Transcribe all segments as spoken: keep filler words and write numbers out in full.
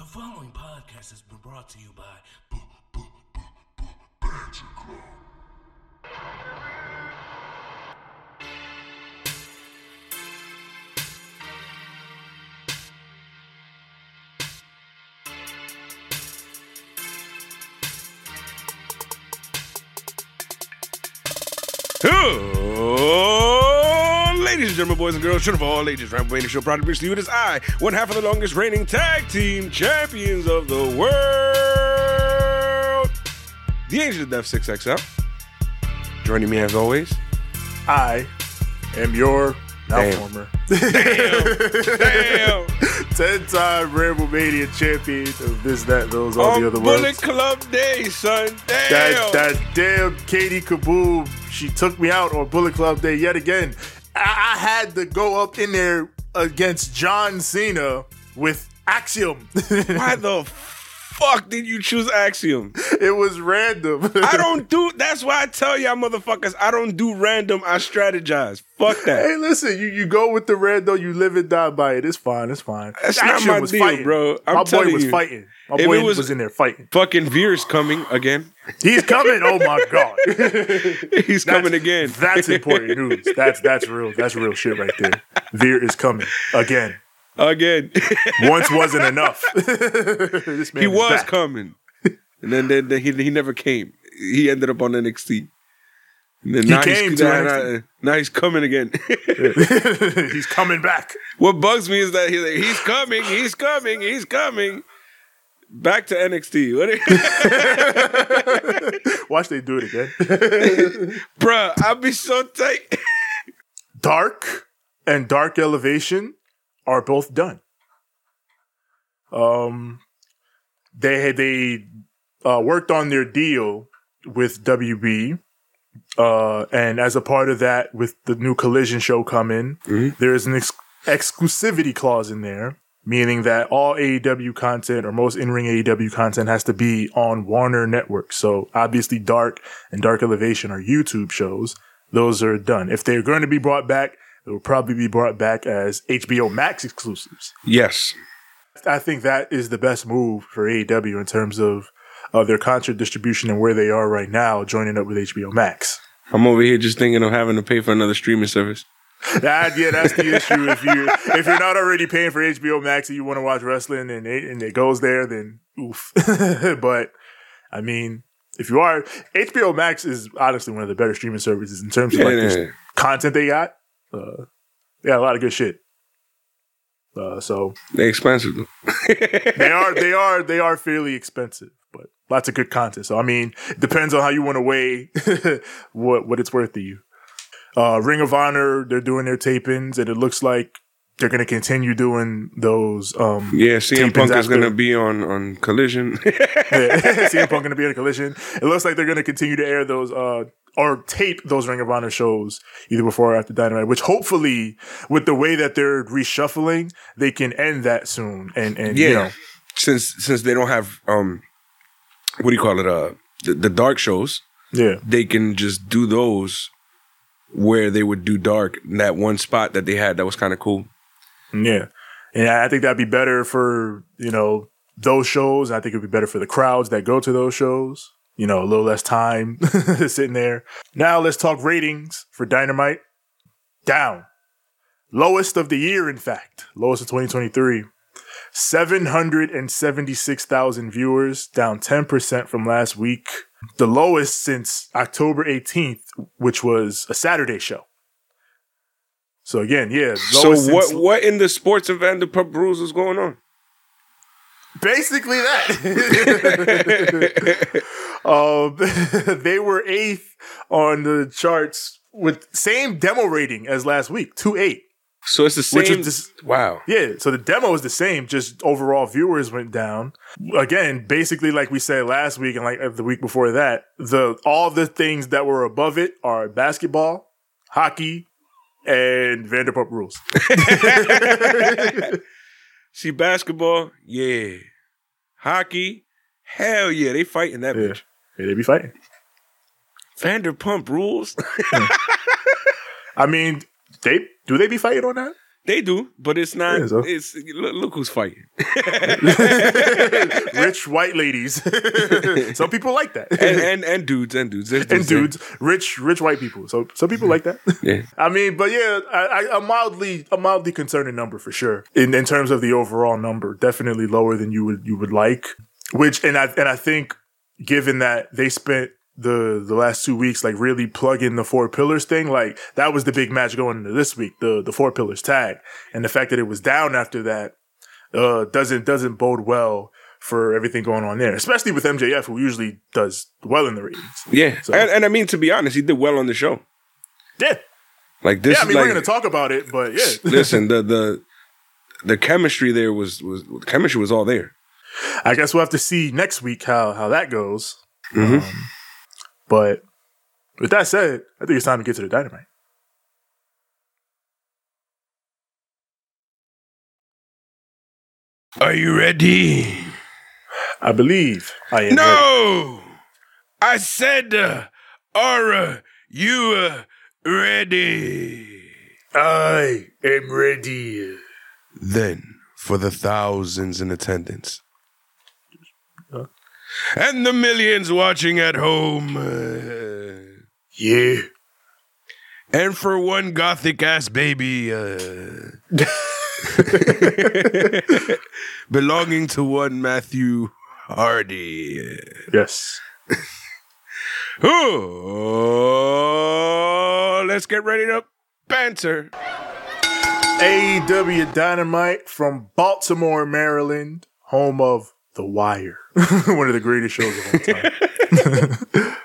The following podcast has been brought to you by B- B- B- B- Banter Club. Oh, ladies and gentlemen, boys and girls, children of all ages, Rambo Show, proud to bring to you this I, one half of the longest reigning tag team champions of the world, the Angel of Death six X L. Joining me as always, I am your now Damn. former damn, damn, ten-time Rambo Mania champion of this, that, those, all on the other Bullet words. Club Day, son, damn. That that damn Katie Kaboom, she took me out on Bullet Club Day yet again. I, I had to go up in there against John Cena with Axiom. Why the fuck did you choose Axiom? It was random. I don't do, that's why I tell y'all motherfuckers, I don't do random, I strategize. Fuck that. Hey, listen, you, you go with the random, you live and die by it. It's fine, it's fine. That's Axiom not my was deal, fighting. bro. I'm My boy telling was you. fighting. My If boy it was- was in there fighting. Fucking Veer's coming again. He's coming. Oh my god. He's coming again. That's important news. That's that's real. That's real shit right there. Veer is coming again. Again. Once wasn't enough. This man He is was back. coming. And then, then, then he, he never came. He ended up on N X T. And then now came he's, to now, N X T. now- now he's coming again. He's coming back. What bugs me is that he's like, he's coming, he's coming, he's coming. Back to N X T. What Watch they do it again. Bruh, I'll be so tight. Dark and Dark Elevation are both done. Um, they they uh, worked on their deal with W B. Uh, and as a part of that, with the new Collision show coming, Mm-hmm. there's an ex- exclusivity clause in there, meaning that all A E W content or most in-ring A E W content has to be on Warner Network. So obviously Dark and Dark Elevation are YouTube shows. Those are done. If they're going to be brought back, they will probably be brought back as H B O Max exclusives. Yes. I think that is the best move for A E W in terms of uh, their content distribution and where they are right now, joining up with H B O Max. I'm over here just thinking of having to pay for another streaming service. That, yeah, that's the issue. If you if you're not already paying for H B O Max and you want to watch wrestling and it, and it goes there, then oof. But I mean, if you are, H B O Max is honestly one of the better streaming services in terms of Yeah, like yeah, the yeah. content they got. Uh, they got a lot of good shit. Uh, so They're expensive. they are they are they are fairly expensive, but lots of good content. So I mean, it depends on how you want to weigh what what it's worth to you. Uh, Ring of Honor, they're doing their tapings, and it looks like they're going to continue doing those. Um, Yeah, C M tapings Punk is after- going to be on, on Collision. Yeah, C M Punk going to be in a Collision. It looks like they're going to continue to air those uh, or tape those Ring of Honor shows either before or after Dynamite. Which hopefully, with the way that they're reshuffling, they can end that soon. And and Yeah, you know, since since they don't have um, what do you call it? Uh, the, the dark shows. yeah. They can just do those where they would do dark in that one spot that they had. That was kind of cool. Yeah. And I think that'd be better for, you know, those shows. I think it'd be better for the crowds that go to those shows. You know, a little less time sitting there. Now let's talk ratings for Dynamite. Down. Lowest of the year, in fact. Lowest of twenty twenty-three. seven hundred seventy-six thousand viewers, down ten percent from last week. The lowest since October eighteenth, which was a Saturday show. So again, yeah. So lowest what since- what in the sports and Vanderpump Rules is going on? Basically that. um, they were eighth on the charts with same demo rating as last week, two eight. So it's the same. Which is this- wow. Yeah, so the demo is the same, just overall viewers went down. Again, basically like we said last week and like the week before that, the all the things that were above it are basketball, hockey, and Vanderpump Rules. See, basketball, yeah. Hockey, hell yeah, they fighting that Yeah. bitch. Yeah, they be fighting. Vanderpump Rules. I mean, they do they be fighting on that? They do, but it's not. Yeah, so. It's look, look who's fighting. Rich white ladies. Some people like that, and, and and dudes and dudes There's and dudes, dudes, rich rich white people. So some people like that. Yeah, I mean, but yeah, I, I, a mildly a mildly concerning number for sure. In in terms of the overall number, definitely lower than you would you would like. Which and I and I think given that they spent the the last two weeks like really plugging the four pillars thing, like that was the big match going into this week, the the four pillars tag, and the fact that it was down after that uh doesn't doesn't bode well for everything going on there, especially with M J F, who usually does well in the ratings. Yeah, so. and, and I mean, to be honest, he did well on the show. Yeah, like this. Yeah, I mean, like, we're gonna talk about it, but yeah. Listen, the the the chemistry there was was the chemistry was all there. I guess we'll have to see next week how how that goes. Mm-hmm. Um, But with that said, I think it's time to get to the Dynamite. Are you ready? I believe I am. No! Ready. I said, uh, are you uh, ready? I am ready. Then, for the thousands in attendance. Huh? And the millions watching at home. Uh, yeah. And for one gothic ass baby uh, belonging to one Matthew Hardy. Yes. Oh, let's get ready to banter. A E W Dynamite from Baltimore, Maryland, home of The Wire. One of the greatest shows of all time.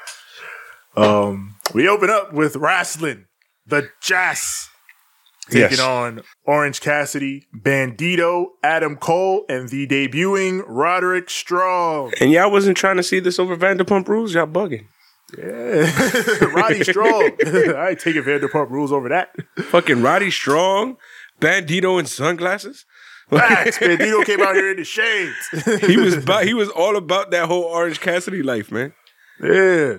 um, we open up with wrestling. The Jazz taking yes. on Orange Cassidy, Bandito, Adam Cole, and the debuting Roderick Strong. And y'all wasn't trying to see this over Vanderpump Rules? Y'all bugging. Yeah. Roddy Strong. I ain't taking Vanderpump Rules over that. Fucking Roddy Strong, Bandito in sunglasses. Facts. Bandito came out here in the shades. he was about, he was all about that whole Orange Cassidy life, man. Yeah.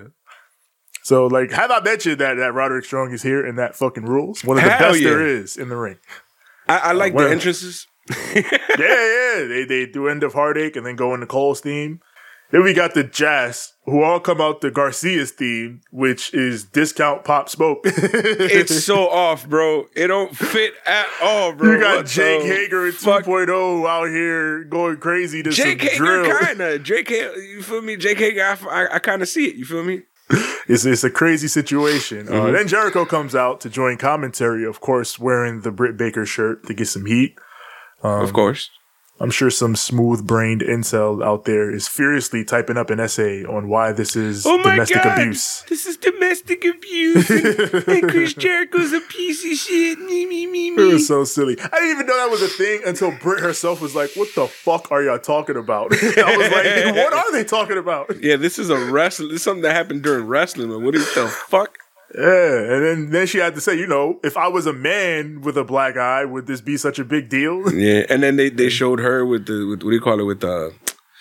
So, like, have I mentioned that, that Roderick Strong is here in that fucking Rules? One of the Hell best yeah. there is in the ring. I, I like uh, the entrances. yeah, yeah. They they do End of Heartache and then go into Cole's theme. Then we got the Jazz, who all come out to Garcia's theme, which is Discount Pop Smoke. It's so off, bro. It don't fit at all, bro. You got what Jake Hager in two point oh out here going crazy to Jake some Hager, drill. kinda. Jake Hager, you feel me? Jake Hager, I, I, I kind of see it. You feel me? It's it's a crazy situation. Mm-hmm. Uh, then Jericho comes out to join commentary, of course, wearing the Britt Baker shirt to get some heat. Um, of course. I'm sure some smooth-brained incel out there is furiously typing up an essay on why this is oh my domestic God. abuse. This is domestic abuse. and, and Chris Jericho's a piece of shit. Me, me, me, me. It was so silly. I didn't even know that was a thing until Britt herself was like, what the fuck are y'all talking about? I was like, what are they talking about? Yeah, this is a wrestling. This is something that happened during wrestling. Man. What is the fuck? Yeah, and then, then she had to say, you know, if I was a man with a black eye, would this be such a big deal? Yeah, and then they, they showed her with the, with, what do you call it, with the,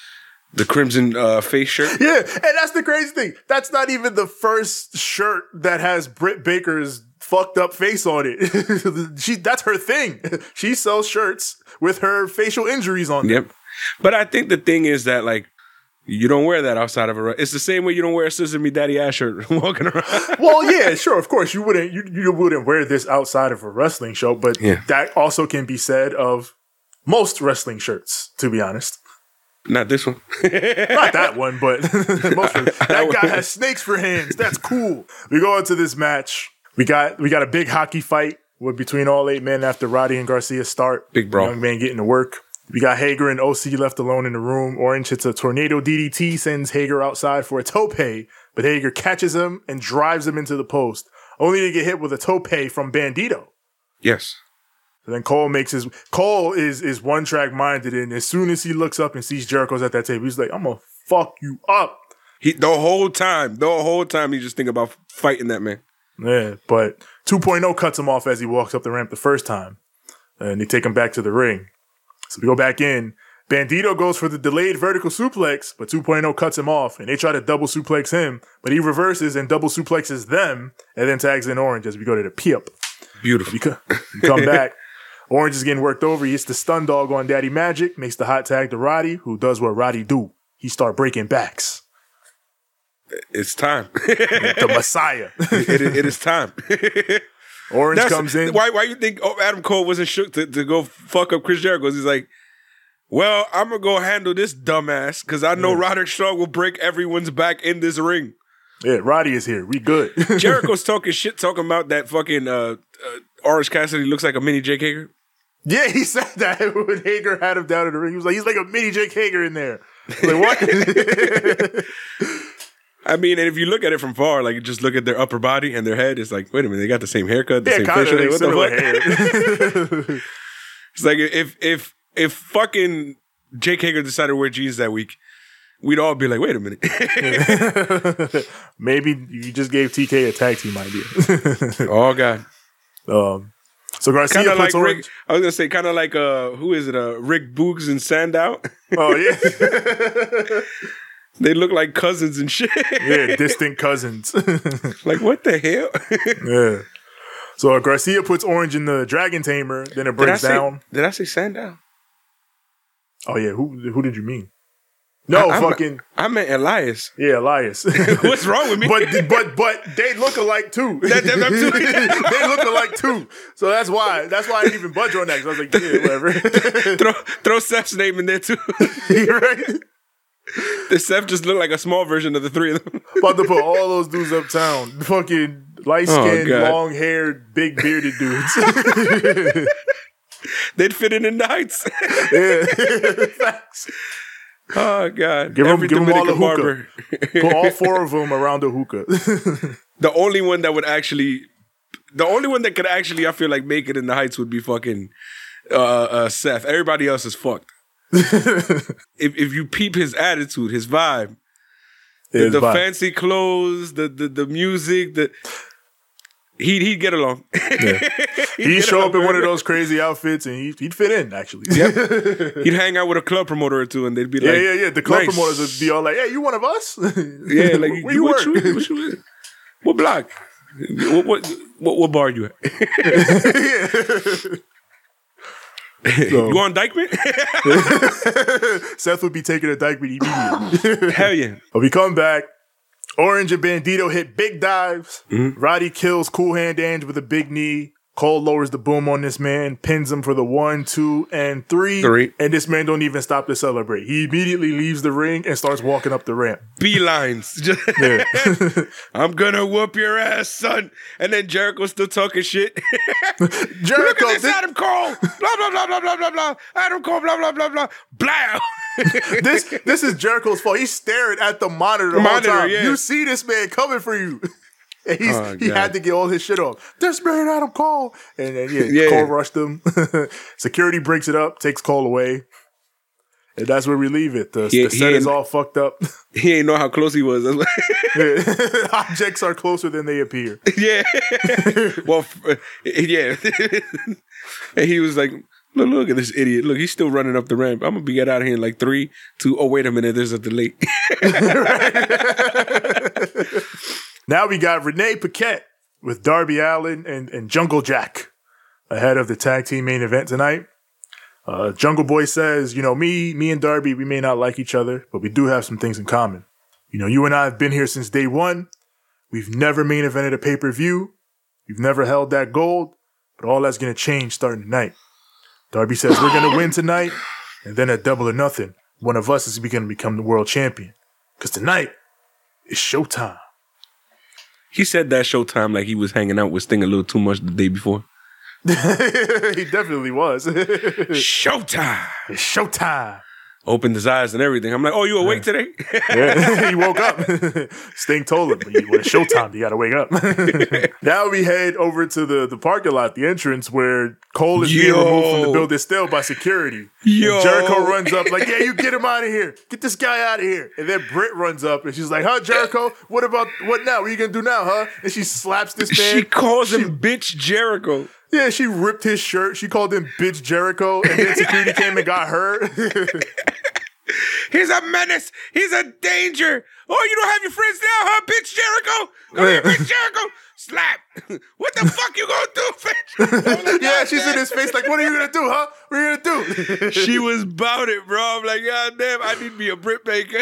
the crimson uh, face shirt. Yeah, and that's the crazy thing. That's not even the first shirt that has Britt Baker's fucked up face on it. she That's her thing. She sells shirts with her facial injuries on them. Yep. But I think the thing is that, like, you don't wear that outside of a... It's the same way you don't wear a Scissor Me Daddy ass shirt walking around. Well, yeah, sure, of course. You wouldn't you, you wouldn't wear this outside of a wrestling show, but yeah. that also can be said of most wrestling shirts, to be honest. Not this one. Not that one, but most of that guy has snakes for hands. That's cool. We go into this match. We got we got a big hockey fight with between all eight men after Roddy and Garcia start. Big brawl. Young man getting to work. We got Hager and O C left alone in the room. Orange hits a tornado D D T, sends Hager outside for a tope, but Hager catches him and drives him into the post, only to get hit with a tope from Bandito. Yes. So then Cole makes his... Cole is is one-track minded, and as soon as he looks up and sees Jericho's at that table, he's like, I'm gonna fuck you up. He The whole time, the whole time he just think about fighting that man. Yeah, but two point oh cuts him off as he walks up the ramp the first time, and they take him back to the ring. So we go back in. Bandito goes for the delayed vertical suplex, but two point oh cuts him off, and they try to double suplex him, but he reverses and double suplexes them, and then tags in Orange as we go to the P I P. Beautiful. We, co- we come back. Orange is getting worked over. He hits the stun dog on Daddy Magic, makes the hot tag to Roddy, who does what Roddy do. He start breaking backs. It's time. The Messiah. it, it is time. Orange That's, comes in. Why Why you think oh, Adam Cole wasn't shook to, to go fuck up Chris Jericho? He's like, well, I'm going to go handle this dumbass because I know yeah. Roderick Strong will break everyone's back in this ring. Yeah, Roddy is here. We good. Jericho's talking shit, talking about that fucking uh, uh, Orange Cassidy looks like a mini Jake Hager. Yeah, he said that when Hager had him down in the ring. He was like, he's like a mini Jake Hager in there. Like, what? I mean, and if you look at it from far, like, just look at their upper body and their head, it's like, wait a minute, they got the same haircut, the yeah, same facial hair. What the fuck? Hair. It's like, if if if fucking Jake Hager decided to wear jeans that week, we'd all be like, wait a minute. Maybe you just gave T K a tag team idea. Oh, God. Um, so Garcia kinda puts like Orange. Rick, I was going to say, kind of like, uh, who is it? Uh, Rick Boogs and Sandow. Oh, yeah. They look like cousins and shit. Yeah, distant cousins. Like, what the hell? Yeah. So uh, Garcia puts Orange in the Dragon Tamer, then it breaks did I say, down. Did I say Sandow? Oh, yeah. Who who did you mean? No, I, fucking. I meant Elias. Yeah, Elias. What's wrong with me? But but but they look alike too. That, that, that too. They look alike too. So that's why. That's why I didn't even budge on that. Because I was like, yeah, whatever. throw throw Seth's name in there too. Right? The Seth just looked like a small version of the three of them. About to put all those dudes uptown. Fucking light skinned, oh, long haired, big bearded dudes. They'd fit in in the heights. Yeah. Facts. Oh, God. Give Every them, give them all a barber. hookah. Put all four of them around the hookah. The only one that would actually, the only one that could actually, I feel like, make it in the heights would be fucking uh, uh, Seth. Everybody else is fucked. if if you peep his attitude, his vibe, the, his the vibe. fancy clothes, the the, the music, the he'd he'd get along. Yeah. he'd, he'd show up in one of those crazy outfits and he'd, he'd fit in. Actually, yep. He'd hang out with a club promoter or two, and they'd be yeah, like, yeah, yeah. The club nice. promoters would be all like, "Hey, you one of us?" Yeah, like where you what work? You, what, you, what block? What, what what what bar you at? Yeah. So, you on Dykeman? Seth would be taking a Dykeman immediately. Hell yeah. But we come back. Orange and Bandito hit big dives. Mm-hmm. Roddy kills Cool Hand Ange with a big knee. Cole lowers the boom on this man, pins him for the one, two, and three. Three. And this man don't even stop to celebrate. He immediately leaves the ring and starts walking up the ramp. Beelines. Yeah. I'm gonna whoop your ass, son. And then Jericho's still talking shit. Jericho, look at this, this, Adam Cole. Blah, blah, blah, blah, blah, blah, blah. Adam Cole, blah, blah, blah, blah. Blah. this this is Jericho's fault. He's staring at the monitor the Monitor, whole time. yeah. You see this man coming for you. And he's, Oh, he God. had to get all his shit off. This man, Adam Cole. And then, yeah, Yeah. Cole rushed him. Security breaks it up, takes Cole away. And that's where we leave it. The, He- the set he is ain't- all fucked up. He ain't know how close he was. That's why- Objects are closer than they appear. Yeah. Well, f- uh, yeah. And he was like, look, look at this idiot. Look, he's still running up the ramp. I'm going to be get out of here in like three, two. Oh, wait a minute. There's a delay. Now we got Renee Paquette with Darby Allin and, and Jungle Jack ahead of the tag team main event tonight. Uh, Jungle Boy says, you know, me, me and Darby, we may not like each other, but we do have some things in common. You know, you and I have been here since day one. We've never main evented a pay-per-view. We've never held that gold, but all that's going to change starting tonight. Darby says we're going to win tonight, and then at Double or Nothing, one of us is going to become the world champion. Because tonight is showtime. He said that Showtime like he was hanging out with Sting a little too much the day before. He definitely was. Showtime. It's showtime. Opened his eyes and everything. I'm like, oh, you awake today? Yeah. He woke up. Sting told him, when it's showtime, you got to wake up. Now we head over to the, the parking lot, the entrance, where Cole is being Yo. removed from the building still by security. Yo. And Jericho runs up like, yeah, you get him out of here. Get this guy out of here. And then Britt runs up and she's like, huh, Jericho? What about, what now? What are you going to do now, huh? And she slaps this man. She calls him bitch Jericho. Yeah, she ripped his shirt. She called him bitch Jericho. And then security came and got her. He's He's a menace. He's a danger. Oh, you don't have your friends now, huh, bitch Jericho? Come here, bitch Jericho. Slap. What the fuck you gonna do, bitch? Like, yeah, she's in his face like, what are you gonna do, huh? What are you gonna do? She was about it, bro. I'm like, God damn, I need to be a Brit Baker.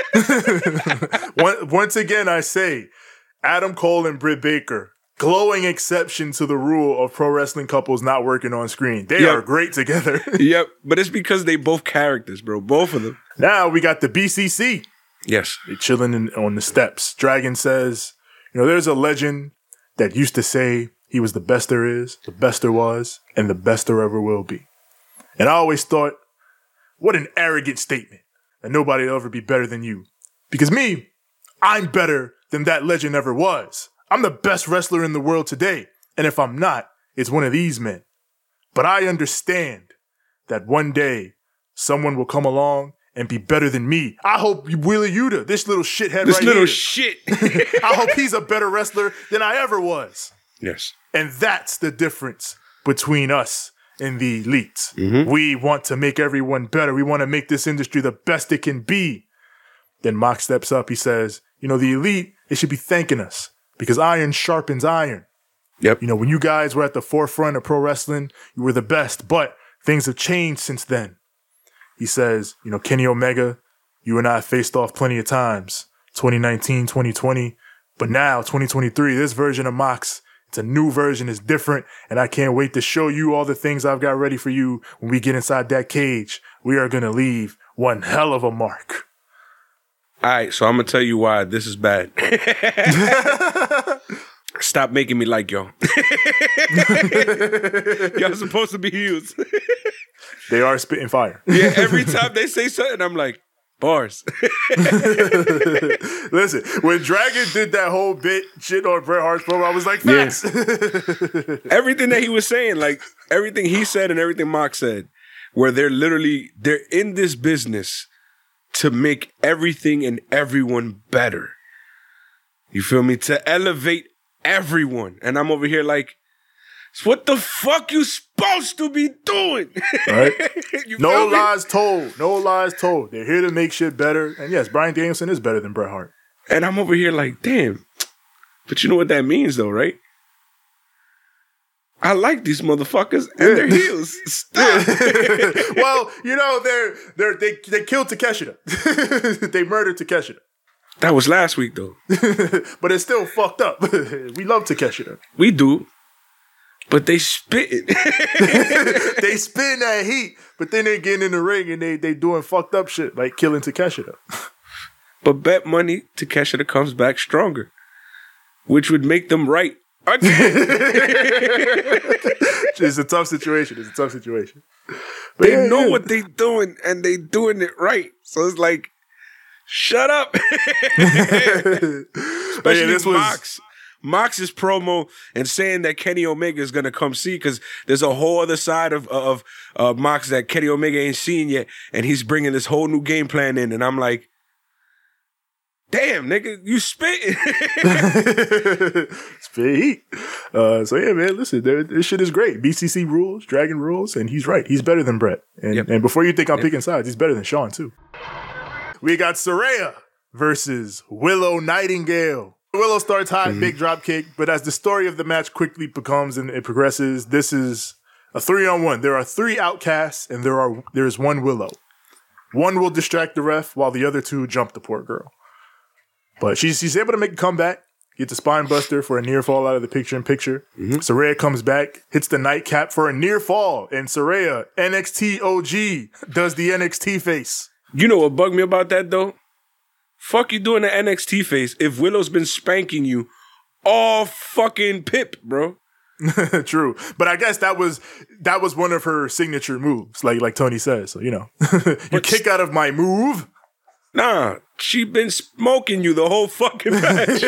Once again, I say, Adam Cole and Britt Baker, glowing exception to the rule of pro wrestling couples not working on screen. They Yep. are great together. Yep, but it's because they both characters, bro. Both of them. Now we got the B C C. Yes. They're chilling in, on the steps. Dragon says, you know, there's a legend that used to say he was the best there is, the best there was, and the best there ever will be. And I always thought, what an arrogant statement, that nobody will ever be better than you. Because me, I'm better than that legend ever was. I'm the best wrestler in the world today. And if I'm not, it's one of these men. But I understand that one day someone will come along and be better than me. I hope Wheeler Yuta, this little shithead This right little here, shit. I hope he's a better wrestler than I ever was. Yes. And that's the difference between us and the elites. Mm-hmm. We want to make everyone better. We want to make this industry the best it can be. Then Mox steps up. He says, you know, the elite, they should be thanking us because iron sharpens iron. Yep. You know, when you guys were at the forefront of pro wrestling, you were the best, but things have changed since then. He says, you know, Kenny Omega, you and I faced off plenty of times, twenty nineteen, twenty twenty, but now twenty twenty-three, this version of Mox, it's a new version, it's different, and I can't wait to show you all the things I've got ready for you when we get inside that cage. We are going to leave one hell of a mark. All right, so I'm going to tell you why this is bad. Stop making me like y'all. Y'all supposed to be heels. They are spitting fire. Yeah, every time they say something, I'm like, bars. Listen, when Dragon did that whole bit shit on Bret Hart's promo, I was like, facts. Yeah. Everything that he was saying, like everything he said and everything Mox said, where they're literally, they're in this business to make everything and everyone better. You feel me? To elevate everyone. And I'm over here like, what the fuck you supposed to be doing? Right? You No feel me? lies told. No lies told. They're here to make shit better. And yes, Bryan Danielson is better than Bret Hart. And I'm over here like, damn. But you know what that means though, right? I like these motherfuckers and Yeah. their heels. Stop. Well, you know, they're they're they they killed Takeshita. They murdered Takeshita. That was last week though. But it's still fucked up. We love Takeshita. We do. But they spitting. They spin that heat, but then they get in the ring and they they doing fucked up shit like killing Takeshita. But bet money Takeshita comes back stronger, which would make them right again. It's a tough situation. It's a tough situation. But They yeah, know yeah. what they doing and they doing it right. So it's like, shut up. But Especially yeah, this was Mox. Mox's promo and saying that Kenny Omega is gonna come see because there's a whole other side of of uh, Mox that Kenny Omega ain't seen yet, and he's bringing this whole new game plan in, and I'm like, damn, nigga, you spitting. it's big heat. Uh, so yeah, man, listen, there, this shit is great. B C C rules, Dragon rules, and he's right. He's better than Brett. And Yep. and before you think I'm Yep. picking sides, he's better than Sean too. We got Saraya versus Willow Nightingale. Willow starts hot, Mm-hmm. big drop kick, but as the story of the match quickly becomes and it progresses, this is a three on one. There are three outcasts and there are there is one Willow. One will distract the ref while the other two jump the poor girl. But she's she's able to make a comeback, gets a spine buster for a near fall out of the picture in picture. Mm-hmm. Saraya comes back, hits the nightcap for a near fall, and Saraya, N X T O G, does the N X T face. You know what bugged me about that though? Fuck you doing the N X T face if Willow's been spanking you all fucking pip, bro. True, but I guess that was that was one of her signature moves, like like Tony says. So you know, you But- kick out of my move. Nah, she been smoking you the whole fucking match.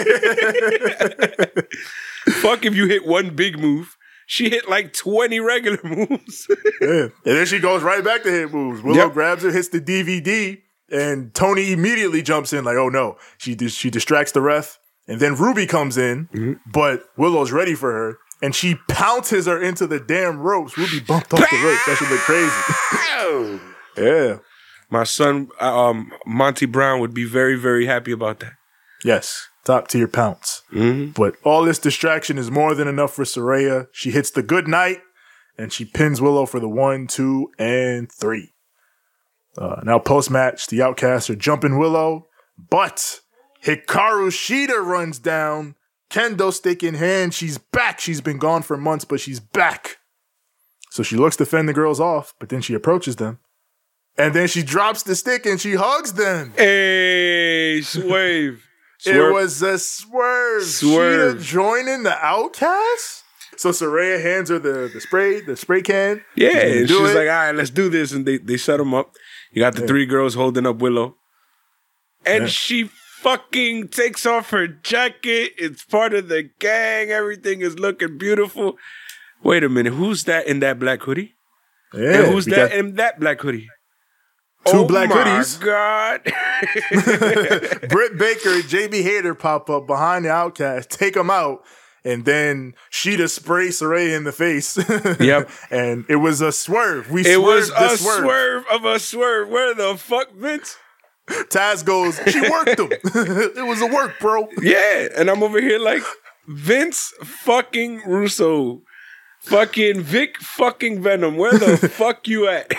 Fuck if you hit one big move. She hit like twenty regular moves. Yeah. And then she goes right back to hit moves. Willow Yep. grabs her, hits the D V D, and Tony immediately jumps in like, oh no. She dis- she distracts the ref, and then Ruby comes in, Mm-hmm. but Willow's ready for her, and she pounces her into the damn ropes. Ruby bumped off the ropes. That should look crazy. Ow. Yeah. my son, um, Monty Brown, would be very, very happy about that. Yes, top tier pounce. Mm-hmm. But all this distraction is more than enough for Saraya. She hits the good night, and she pins Willow for the one, two, and three. Uh, now, post-match, the Outcasts are jumping Willow, but Hikaru Shida runs down, kendo stick in hand. She's back. She's been gone for months, but she's back. So she looks to fend the girls off, but then she approaches them. And then she drops the stick and she hugs them. Hey, swerve. It Swerve. was a swerve. Swerve. Shida joining the Outcasts? So Saraya hands her the, the spray, the spray can. Yeah, and and do she's it. like, all right, let's do this. And they, they set them up. You got the Yeah. three girls holding up Willow. And Yeah. she fucking takes off her jacket. It's part of the gang. Everything is looking beautiful. Wait a minute. Who's that in that black hoodie? Yeah, And who's we that got in that black hoodie? two oh black my hoodies. God. Britt Baker and J B Hader pop up behind the Outcast, take them out, and then Sheeta sprays Saraya in the face. Yep. And it was a swerve. We It swerved was the a swerve. swerve of a swerve. Where the fuck, Vince? Taz goes, she worked him. It was a work, bro. Yeah, and I'm over here like Vince fucking Russo, fucking Vic fucking Venom. Where the fuck you at?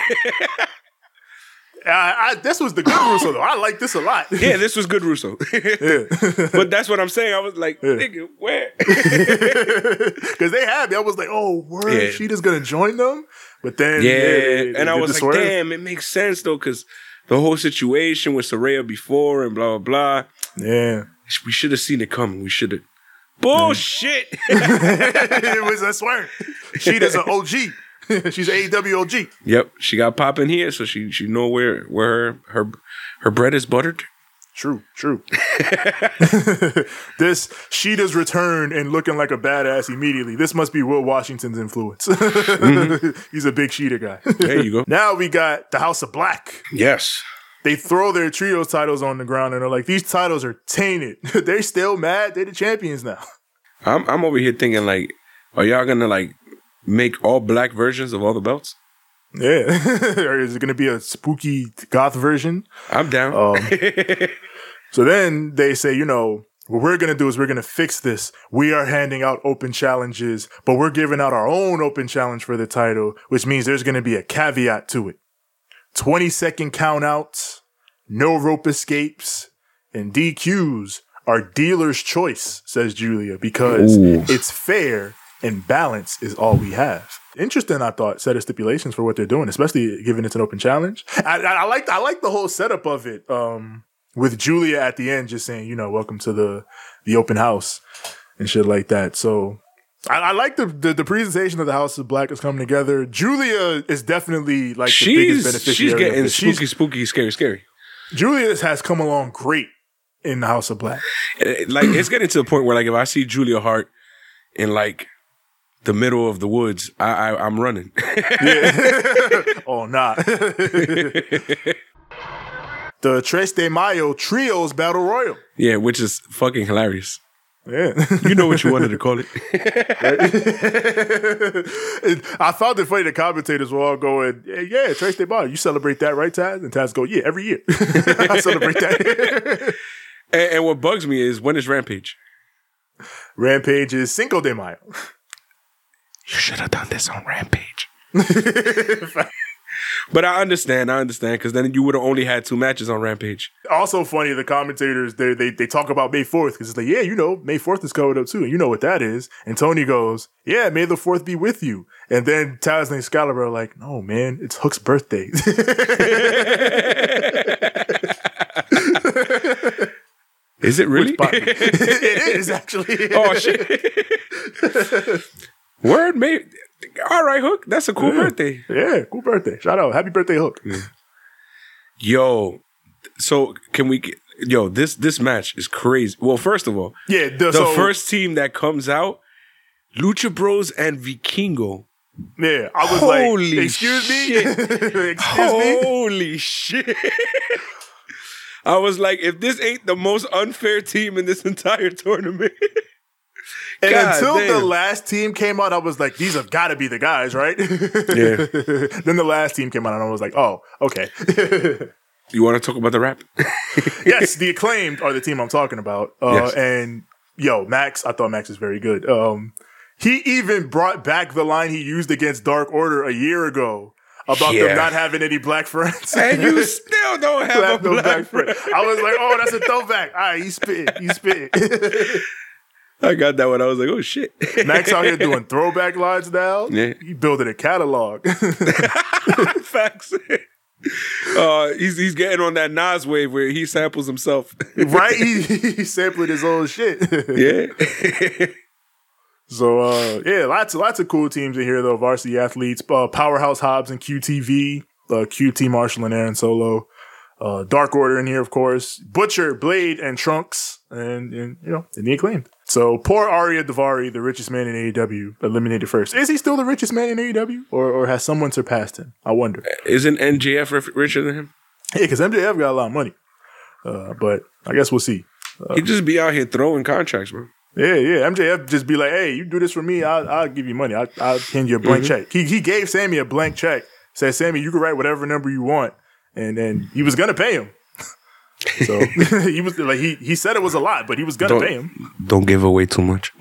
I, I, this was the good Russo, though. I like this a lot. Yeah, this was good Russo. Yeah. But that's what I'm saying. I was like, Yeah. nigga, where? Because they had me. I was like, oh, word, Yeah. Sheeta's going to join them? But then, Yeah, they- they and I did was the like, swerve. damn, it makes sense though, because the whole situation with Saraya before and blah blah blah. Yeah. We should have seen it coming. We should have. Bullshit. It was a swerve. Sheeta's an O G. She's an A E W O G. Yep, she got popping here, so she she know where where her her, her bread is buttered. True, true. This Sheeta's return and looking like a badass immediately. This must be Will Washington's influence. Mm-hmm. He's a big Sheeta guy. There you go. Now we got the House of Black. Yes. They throw their trios titles on the ground and they're like, these titles are tainted. They're still mad. They're the champions now. I'm I'm over here thinking like, are y'all gonna like make all black versions of all the belts? Yeah. Or is it going to be a spooky goth version? I'm down. Um, So then they say, you know, what we're going to do is we're going to fix this. We are handing out open challenges, but we're giving out our own open challenge for the title, which means there's going to be a caveat to it. twenty second countouts, no rope escapes, and D Qs are dealer's choice, says Julia, because Ooh. it's fair and balance is all we have. Interesting, I thought, set of stipulations for what they're doing, especially given it's an open challenge. I, I, I like I like the whole setup of it. Um, with Julia at the end just saying, you know, welcome to the the open house and shit like that. So I, I like the, the the presentation of the House of Black is coming together. Julia is definitely like the biggest she's beneficiary. she's of getting this. spooky, spooky, scary, scary. Julia has come along great in the House of Black. Eh, Like it's getting to the point where like if I see Julia Hart in like the middle of the woods, I, I I'm running. Oh, nah. The Tres de Mayo Trios Battle Royal. Yeah, which is fucking hilarious. Yeah. You know what you wanted to call it. I found it funny the commentators were all going, yeah, yeah, Tres de Mayo, you celebrate that, right, Taz? And Taz go, yeah, every year. I celebrate that. And, and what bugs me is when is Rampage? Rampage is Cinco de Mayo. You should have done this on Rampage. But I understand, I understand, because then you would have only had two matches on Rampage. Also funny, the commentators, they they, they talk about May fourth, because it's like, yeah, you know, May fourth is coming up too, and you know what that is. And Tony goes, yeah, May the fourth be with you. And then Taz and Excalibur are like, no, man, it's Hook's birthday. Is it really? It is, actually. Oh, shit. Word, mate. All right, Hook. That's a cool Yeah. birthday. Yeah, cool birthday. Shout out. Happy birthday, Hook. Yo, so can we get, yo, this this match is crazy. Well, first of all, Yeah, the, the so, first team that comes out, Lucha Bros and Vikingo. Yeah, I was Holy like, excuse shit. me? Excuse me? Holy shit. I was like, if this ain't the most unfair team in this entire tournament. And God until damn. the last team came out, I was like, these have got to be the guys, right? Yeah. Then the last team came out, and I was like, oh, okay. You want to talk about the rap? Yes, the Acclaimed are the team I'm talking about. Uh, Yes. And yo, Max, I thought Max was very good. Um, he even brought back the line he used against Dark Order a year ago about Yeah. them not having any black friends. And you still don't have Have a no black, black friend. friend. I was like, oh, that's a throwback. All right, he's spitting. He's spitting. I got that one. I was like, oh shit. Max out here doing throwback lines now. Yeah. He building a catalog. Facts. Uh, he's he's getting on that Nas wave where he samples himself. Right? He, he sampled his own shit. Yeah. So uh, yeah, lots lots of cool teams in here though. Varsity athletes, uh, Powerhouse Hobbs and Q T V, uh, Q T Marshall and Aaron Solo, uh, Dark Order in here of course, Butcher, Blade, and Trunks, and, and you know, and the Acclaimed. So poor Arya Davari, the richest man in A E W, eliminated first. Is he still the richest man in A E W, or or has someone surpassed him? I wonder. Isn't N J F rif- richer than him? Yeah, because M J F got a lot of money, uh, but I guess we'll see. He just be out here throwing contracts, bro. Yeah, yeah. M J F just be like, "Hey, you do this for me, I'll, I'll give you money. I'll, I'll hand you a blank Mm-hmm. check." He he gave Sammy a blank check. Said, "Sammy, you can write whatever number you want," and then he was gonna pay him. So he was like, he he said it was a lot, but he was gonna Don't, pay him. don't give away too much.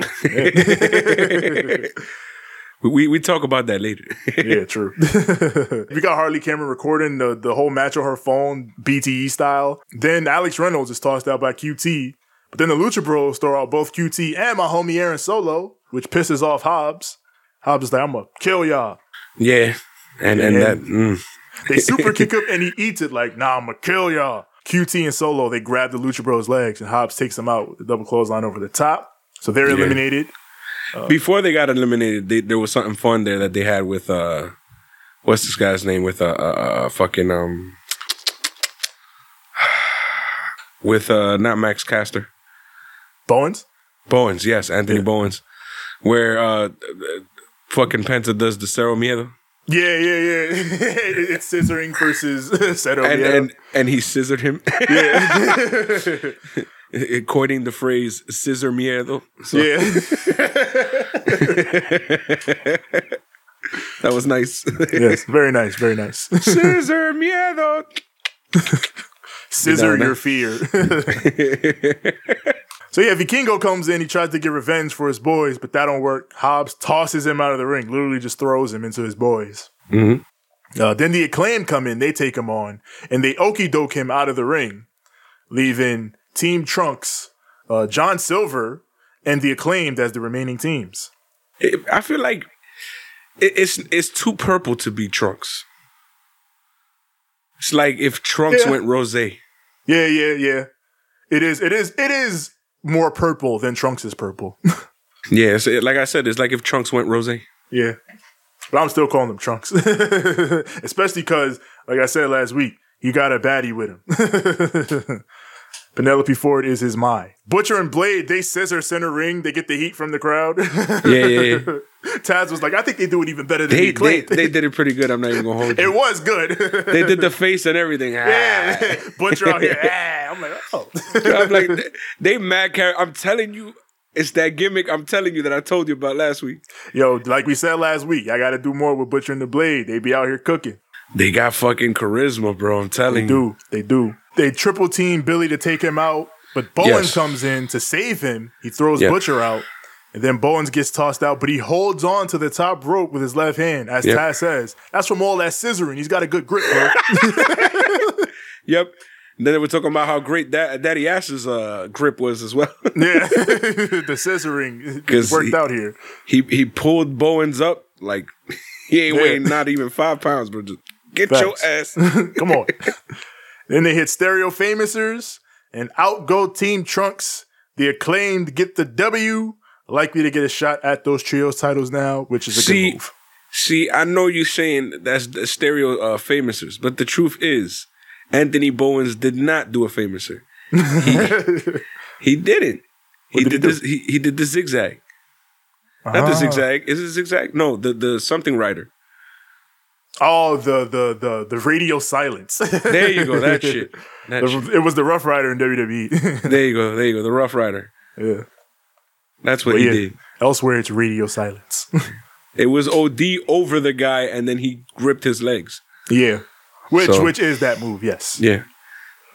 we we talk about that later. Yeah, true. We got Harley Cameron recording the the whole match on her phone, B T E style. Then Alex Reynolds is tossed out by Q T. But then the Lucha Bros throw out both Q T and my homie Aaron Solo, which pisses off Hobbs. Hobbs is like, "I'm gonna kill y'all." Yeah, and and, And- that. Mm. They super kick him and he eats it like, "Nah, I'm gonna kill y'all." Q T and Solo, they grab the Lucha Bros legs and Hobbs takes them out with the double clothesline over the top. So they're Yeah. eliminated. Before they got eliminated, they, there was something fun there that they had with uh, what's this guy's name with uh, uh, uh fucking um, with uh, not Max Caster. Bowens? Bowens, yes, Anthony Yeah. Bowens, where uh, fucking Penta does the Cero Miedo, Yeah, yeah, yeah. It's scissoring versus Cero and, Miedo. and and he scissored him, Yeah. coining the phrase "scissor miedo." So Yeah. that was nice. Yes, very nice, very nice. Scissor miedo. Scissor No, no. your fear. So yeah, Vikingo comes in, he tries to get revenge for his boys, but that don't work. Hobbs tosses him out of the ring, literally just throws him into his boys. Mhm. Uh, then the Acclaim come in, they take him on, and they okie doke him out of the ring, leaving Team Trunks, uh, John Silver, and the Acclaimed as the remaining teams. It- I feel like it, it's it's too purple to be Trunks. It's like if Trunks Yeah. went rose. Yeah, yeah, yeah. It is, it is, it is more purple than Trunks is purple. Yeah, it's, like I said, it's like if Trunks went rose. Yeah. But I'm still calling them Trunks. Especially because, like I said last week, he got a baddie with him. Penelope Ford is his my. Butcher and Blade, they scissor center ring. They get the heat from the crowd. Yeah, yeah, yeah. Taz was like, I think they do it even better than They, the they Acclaimed. they did it pretty good. I'm not even gonna hold you. It was good. They did the face and everything. Ah. Yeah. Butcher out here. Ah. I'm like, oh. I'm like, they, they mad character. I'm telling you, it's that gimmick. I'm telling you that I told you about last week. Yo, like we said last week, I got to do more with Butcher and the Blade. They be out here cooking. They got fucking charisma, bro. I'm They telling you. do. They do. They triple team Billy to take him out, but Bowens Yes. comes in to save him. He throws Yeah. Butcher out, and then Bowens gets tossed out, but he holds on to the top rope with his left hand, as Yep. Taz says. That's from all that scissoring. He's got a good grip, bro. Yep. And then they were talking about how great that Daddy Ash's uh, grip was as well. Yeah, the scissoring 'Cause worked he- out here. he he pulled Bowens up like he ain't Yeah. weighing not even five pounds, bro. Just get your Facts. ass. Come on. Then they hit Stereo Famousers, and out go Team Trunks. The Acclaimed get the W, likely to get a shot at those trios titles now, which is a See, good move. See, I know you saying that's the stereo uh, famousers, but the truth is, Anthony Bowens did not do a famouser. He, he didn't. He What did he did, do? this. He, he did the zigzag. Not the Ah. zigzag. Is it zigzag? No, the the something rider. Oh, the the the the radio silence. There you go. That shit. That shit. It was the Rough Rider in W W E. There you go. There you go. The Rough Rider. Yeah. That's what But he yeah, did. elsewhere it's radio silence. It was O D over the guy, and then he gripped his legs. Yeah. Which So- which is that move, yes. Yeah.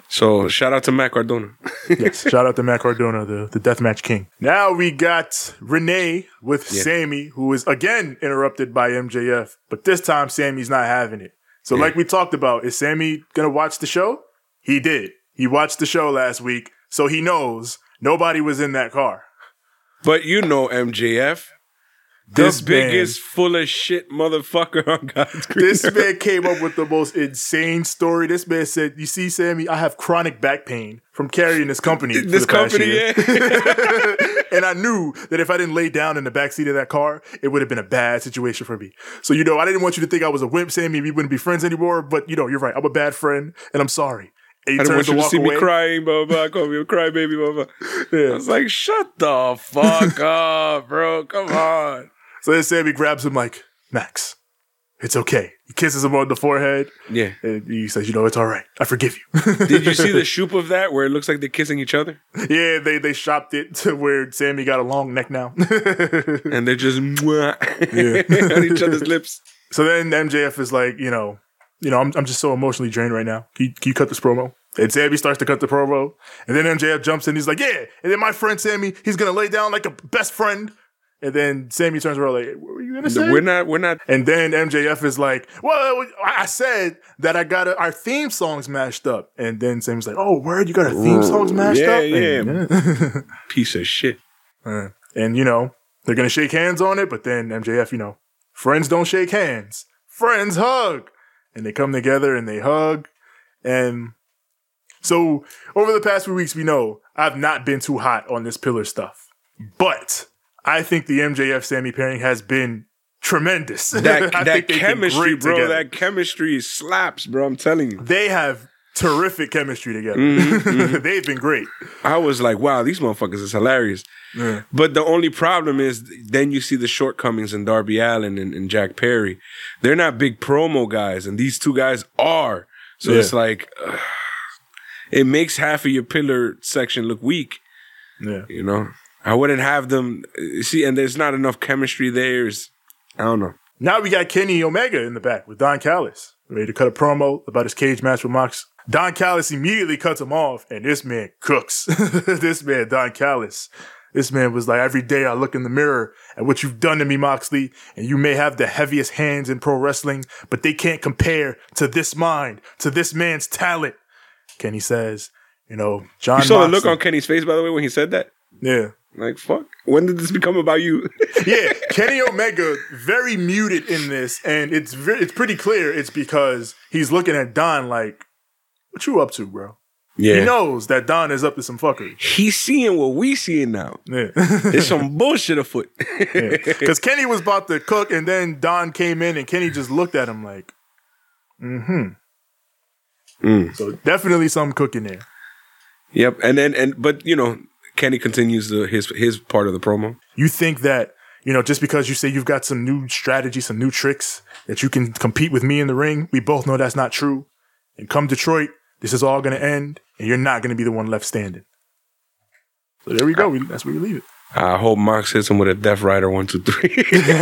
So shout out to Matt Cardona. Yes, shout out to Matt Cardona, the, the deathmatch king. Now we got Renee with Yeah. Sammy, who is again interrupted by M J F, but this time Sammy's not having it. So Yeah. like we talked about, is Sammy gonna watch the show? He did. He watched the show last week, so he knows nobody was in that car. But you know M J F. The This biggest full of shit motherfucker on God's green This earth. man came up with the most insane story. This man said, "You see, Sammy, I have chronic back pain from carrying this company. for This the past company, year." yeah. And I knew that if I didn't lay down in the backseat of that car, it would have been a bad situation for me. So, you know, I didn't want you to think I was a wimp, Sammy. We wouldn't be friends anymore. But, you know, you're right. I'm a bad friend, and I'm sorry. And he I didn't turns want you to walk see away. me crying, blah, blah, call me a crybaby, blah, blah. I Yeah. was like, shut the fuck up, bro. Come on. So then Sammy grabs him like, Max, it's okay. He kisses him on the forehead. Yeah. And he says, you know, it's all right. I forgive you. Did you see the shoot of that where it looks like they're kissing each other? Yeah, they they shopped it to where Sammy got a long neck now. And they're just mwah, Yeah. on each other's lips. So then M J F is like, you know, you know, I'm I'm just so emotionally drained right now. Can you, can you cut this promo? And Sammy starts to cut the promo. And then M J F jumps in. He's like, yeah. And then my friend Sammy, he's going to lay down like a best friend. And then Sammy turns around like, what were you going to say? We're not, we're not. And then M J F is like, well, I said that I got a, our theme songs mashed up. And then Sammy's like, oh, word, you got our theme songs mashed yeah, up? Yeah, And, Piece of shit. Uh, and, you know, they're going to shake hands on it. But then M J F, you know, friends don't shake hands. Friends hug. And they come together and they hug. And so over the past few weeks, we know I've not been too hot on this pillar stuff. But I think the M J F Sammy pairing has been tremendous. That, I that think they've been chemistry, great bro. together. That chemistry slaps, bro. I'm telling you. They have terrific chemistry together. Mm-hmm, They've been great. I was like, wow, these motherfuckers is hilarious. Yeah. But the only problem is then you see the shortcomings in Darby Allin and, and Jack Perry. They're not big promo guys, and these two guys are. So Yeah. it's like, uh, it makes half of your pillar section look weak, Yeah. you know? I wouldn't have them, see, and there's not enough chemistry there. It's, I don't know. Now we got Kenny Omega in the back with Don Callis, ready to cut a promo about his cage match with Mox. Don Callis immediately cuts him off, and this man cooks. This man, Don Callis. This man was like, every day I look in the mirror at what you've done to me, Moxley, and you may have the heaviest hands in pro wrestling, but they can't compare to this mind, to this man's talent. Kenny says, you know, John You saw the Moxley. look on Kenny's face, by the way, when he said that? Yeah. Like, fuck. When did this become about you? Yeah, Kenny Omega very muted in this, and it's very, it's pretty clear it's because he's looking at Don like, "What you up to, bro?" Yeah. He knows that Don is up to some fuckery. He's seeing what we seeing now. Yeah, There's some bullshit afoot. because Kenny was about to cook, and then Don came in, and Kenny just looked at him like, "Mm-hmm." Mm. So definitely some cooking there. Yep. And then, and but, you know, Kenny continues the, his his part of the promo. You think that, you know, just because you say you've got some new strategy, some new tricks that you can compete with me in the ring, we both know that's not true. And come Detroit, this is all going to end, and you're not going to be the one left standing. So there we go. We, that's where we leave it. I hope Mox hits him with a Death Rider one, two, three.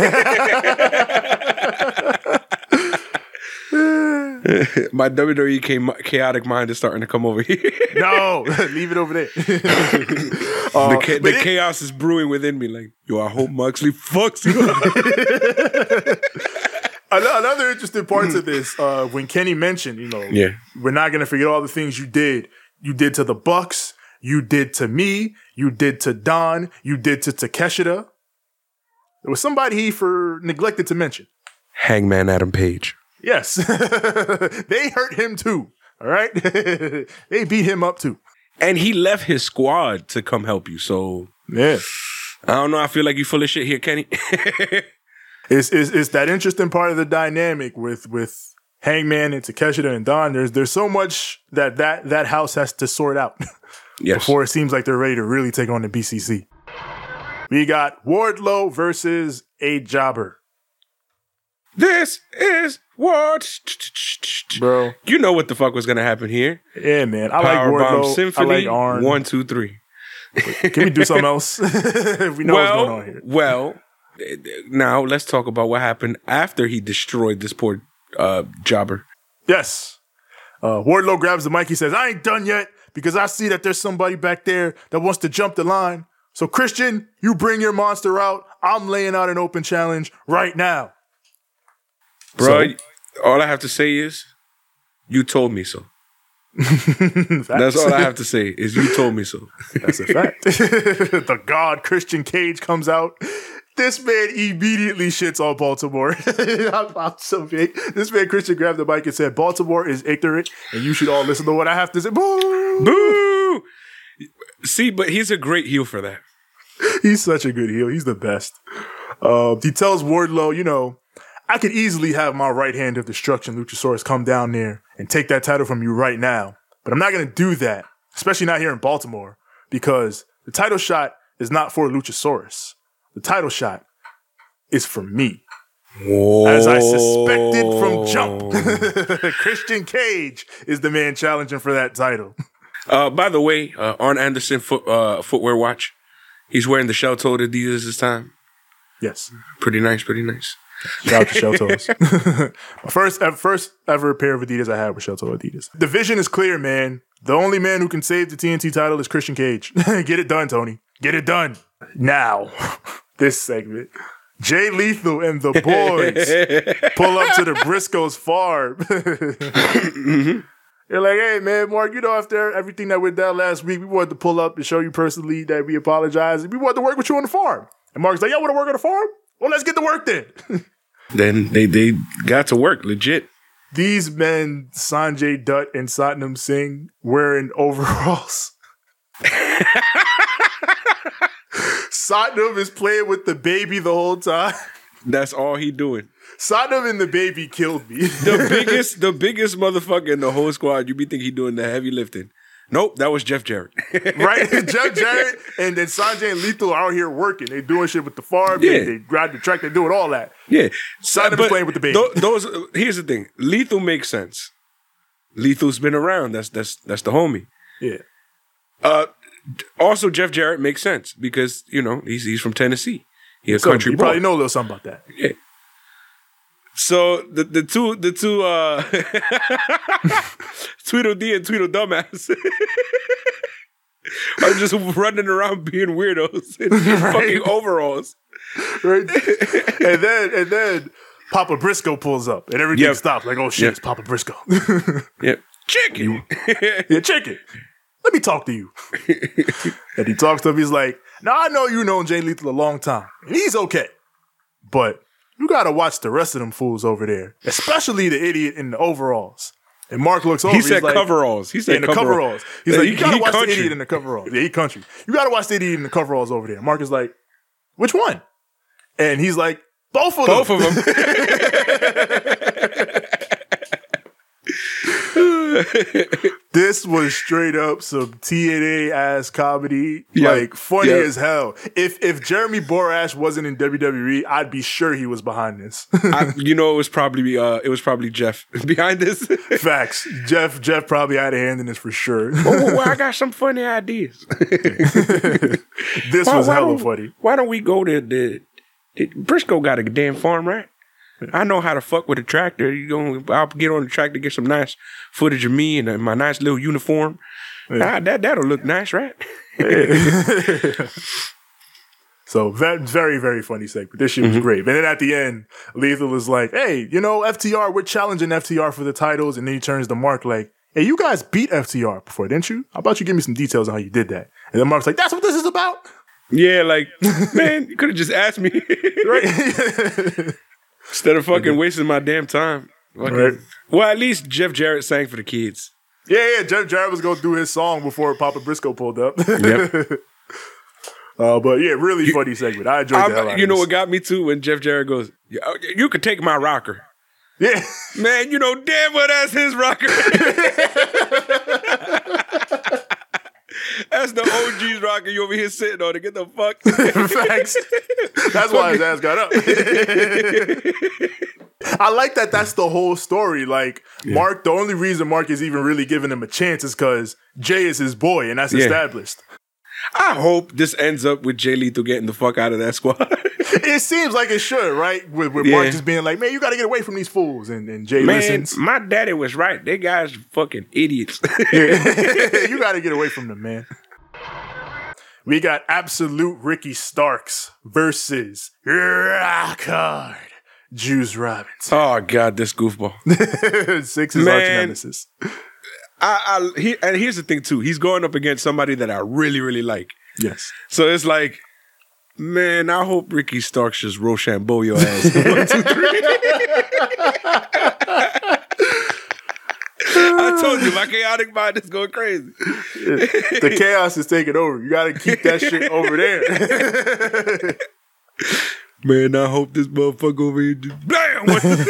My W W E cha- chaotic mind is starting to come over here. No, leave it over there. the Uh, cha- but the it- chaos is brewing within me. Like, yo, I hope Moxley fucks you up. Ano- Another interesting parts of this, uh, when Kenny mentioned, you know, Yeah. we're not going to forget all the things you did. You did to the Bucks. You did to me. You did to Don. You did to Takeshita. There was somebody he for neglected to mention. Hangman Adam Page. Yes. They hurt him too. All right. They beat him up too. And he left his squad to come help you. So, Yeah. I don't know. I feel like you full of shit here, Kenny. It's, it's, it's that interesting part of the dynamic with, with Hangman and Takeshita and Don. There's, there's so much that, that that house has to sort out Yes. before it seems like they're ready to really take on the B C C. We got Wardlow versus a jobber. This is what... Bro. You know what the fuck was going to happen here. Yeah, man. I Powerbomb like Wardlow. Symphony, I like Arn. one, two, three. Can we do something else? We know well, what's going on here. well, now let's talk about what happened after he destroyed this poor uh, jobber. Yes. Uh, Wardlow grabs the mic. He says, I ain't done yet because I see that there's somebody back there that wants to jump the line. So, Christian, you bring your monster out. I'm laying out an open challenge right now. Bro, So, all I have to say is, you told me so. That's all I have to say is you told me so. That's a fact. The god Christian Cage comes out. This man immediately shits on Baltimore. I'm, I'm so big. This man Christian grabbed the mic and said, Baltimore is ignorant and you should all listen to what I have to say. Boo! Boo! See, but he's a great heel for that. He's such a good heel. He's the best. Uh, he tells Wardlow, you know, I could easily have my right hand of destruction, Luchasaurus, come down there and take that title from you right now. But I'm not going to do that, especially not here in Baltimore, because the title shot is not for Luchasaurus. The title shot is for me. Whoa. As I suspected from jump. Christian Cage is the man challenging for that title. Uh, by the way, uh, Arn Anderson foot, uh, footwear watch. He's wearing the shell-toed Adidas this time. Yes. Pretty nice, pretty nice. Shout out to Shell Toes. My first, ever, first ever pair of Adidas I had was Shell Toe Adidas. The vision is clear, man. The only man who can save the T N T title is Christian Cage. Get it done, Tony. Get it done. Now, this segment. Jay Lethal and the boys pull up to the Briscoes farm. mm-hmm. They're like, hey, man, Mark, you know, after everything that went down last week, we wanted to pull up and show you personally that we apologize. And we wanted to work with you on the farm. And Mark's like, y'all want to work on the farm? Well, let's get to work then. Then they, they got to work, legit. These men, Sanjay Dutt and Satnam Singh, wearing overalls. Satnam is playing with the baby the whole time. That's all he doing. Satnam and the baby killed me. The biggest, the biggest motherfucker in the whole squad. You be thinking he doing the heavy lifting. Nope, that was Jeff Jarrett. Right? Jeff Jarrett and then Sanjay and Lethal are out here working. They doing shit with the farm. Yeah. They, they ride the track. They doing all that. Yeah. Satnam is playing with the baby. Th- those, here's the thing. Lethal makes sense. Lethal's been around. That's that's that's the homie. Yeah. Uh, also, Jeff Jarrett makes sense because, you know, he's he's from Tennessee. He's a So country you boy. probably know a little something about that. Yeah. So the the two the two uh Tweedledee and Tweedledumbass are just running around being weirdos in Right. fucking overalls. Right? and then and then Papa Briscoe pulls up and everything Yep. stops. Like, oh shit, Yep. it's Papa Briscoe. Yep. Chicken. Yeah, chicken. Let me talk to you. And he talks to him. He's like, now I know you known Jay Lethal a long time. And he's okay. But you got to watch the rest of them fools over there, especially the idiot in the overalls. And Mark looks over. He he's said like, coveralls. He Yeah, said in the coveralls. coveralls. He's Yeah, like, he- you got to he watch country. the idiot in the coveralls. Yeah, he country. You got to watch the idiot in the coveralls over there. Mark is like, which one? And he's like, both of Both them. of them. This was straight up some T N A ass comedy, Yeah. like funny Yeah. as hell. If if Jeremy Borash wasn't in W W E, I'd be sure he was behind this. I, you know, it was probably uh, it was probably Jeff behind this. Facts. Jeff Jeff probably had a hand in this for sure. oh, well, I got some funny ideas. This Why- was why hella don't- funny. Why don't we go to the, the Briscoe got a damn farm, right? I know how to fuck with a tractor. You going I'll get on the tractor, get some nice footage of me in my nice little uniform. Ah, that that'll look nice, right? So ve- very, very funny segment. This shit was great. And then at the end, Lethal was like, hey, you know, F T R, we're challenging F T R for the titles. And then he turns to Mark like, hey, you guys beat F T R before, didn't you? How about you give me some details on how you did that? And then Mark's like, that's what this is about? Yeah, like, man, you could have just asked me. Right? Instead of fucking wasting my damn time. Fucking- Right. Well, at least Jeff Jarrett sang for the kids. Yeah, yeah. Jeff Jarrett was going to do his song before Papa Briscoe pulled up. Yep. uh, but yeah, really funny segment. I enjoyed the hell I'm- out you of know this. what got me too? When Jeff Jarrett goes, "You- you could take my rocker. Yeah. Man, you know damn well that's his rocker. That's the O G's rocker you over here sitting on to get the fuck. Facts. That's why his ass got up. I like that that's the whole story. Like, Mark, the only reason Mark is even really giving him a chance is because Jay is his boy, and that's Yeah. established. I hope this ends up with Jay Lethal getting the fuck out of that squad. It seems like it should, right? With, with Yeah. Mark just being like, man, you got to get away from these fools. And, and Jay Man, listens. my daddy was right. They guys fucking idiots. You got to get away from them, man. We got absolute Ricky Starks versus Rockhard Juice Robinson. Oh God, this goofball. Six is Man. arch nemesis. I, I he, and here's the thing too. He's going up against somebody that I really, really like. Yes. So it's like, man, I hope Ricky Starks just Rochambeau your ass. One, two, three. I told you, my chaotic mind is going crazy. The chaos is taking over. You got to keep that shit over there. Man, I hope this motherfucker over here just blam.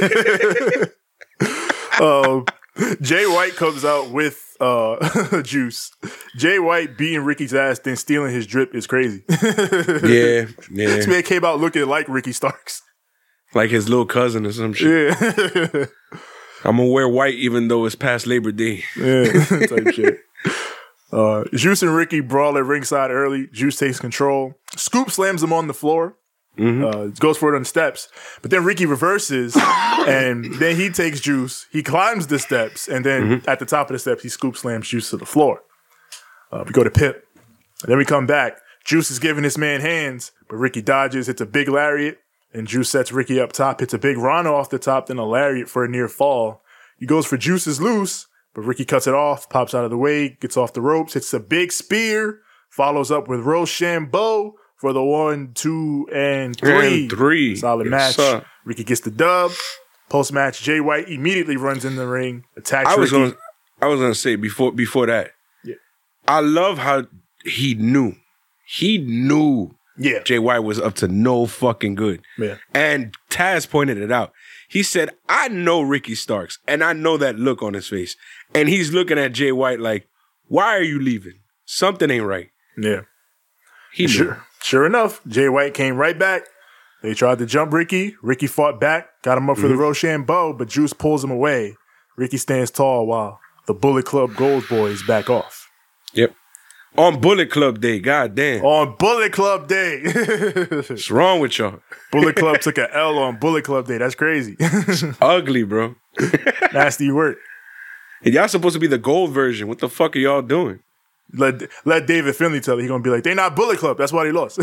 um, Jay White comes out with uh, Juice. Jay White beating Ricky's ass, then stealing his drip is crazy. Yeah, This yeah. man came out looking like Ricky Starks. Like his little cousin or some shit. Yeah. I'm gonna wear white even though it's past Labor Day. Yeah, type shit. Uh, Juice and Ricky brawl at ringside early. Juice takes control. Scoop slams him on the floor. Mm-hmm. Uh, goes for it on the steps. But then Ricky reverses and then he takes Juice. He climbs the steps and then Mm-hmm. at the top of the steps, he scoop slams Juice to the floor. Uh, we go to Pip. And then we come back. Juice is giving this man hands, but Ricky dodges. It's a big lariat. And Juice sets Ricky up top. Hits a big Rana off the top, then a lariat for a near fall. He goes for Juice's loose, but Ricky cuts it off, pops out of the way, gets off the ropes, hits a big spear, follows up with Rochambeau for the one, two, and three. And three. Solid Yes, match. sir. Ricky gets the dub. Post-match, Jay White immediately runs in the ring, attacks I was Ricky. gonna, I was gonna say before before that. Yeah. I love how he knew, he knew Yeah. Jay White was up to no fucking good. Yeah. And Taz pointed it out. He said, I know Ricky Starks, and I know that look on his face. And he's looking at Jay White like, why are you leaving? Something ain't right. Yeah. He knew. Sure. Sure enough, Jay White came right back. They tried to jump Ricky. Ricky fought back, got him up for Mm-hmm. the Rochambeau, but Juice pulls him away. Ricky stands tall while the Bullet Club Gold Boys back off. Yep. On Bullet Club Day, goddamn. On Bullet Club Day. What's wrong with y'all? Bullet Club took an L on Bullet Club Day. That's crazy. Ugly, bro. Nasty work. And y'all supposed to be the gold version. What the fuck are y'all doing? Let let David Finley tell it. He's going to be like, they not Bullet Club. That's why they lost.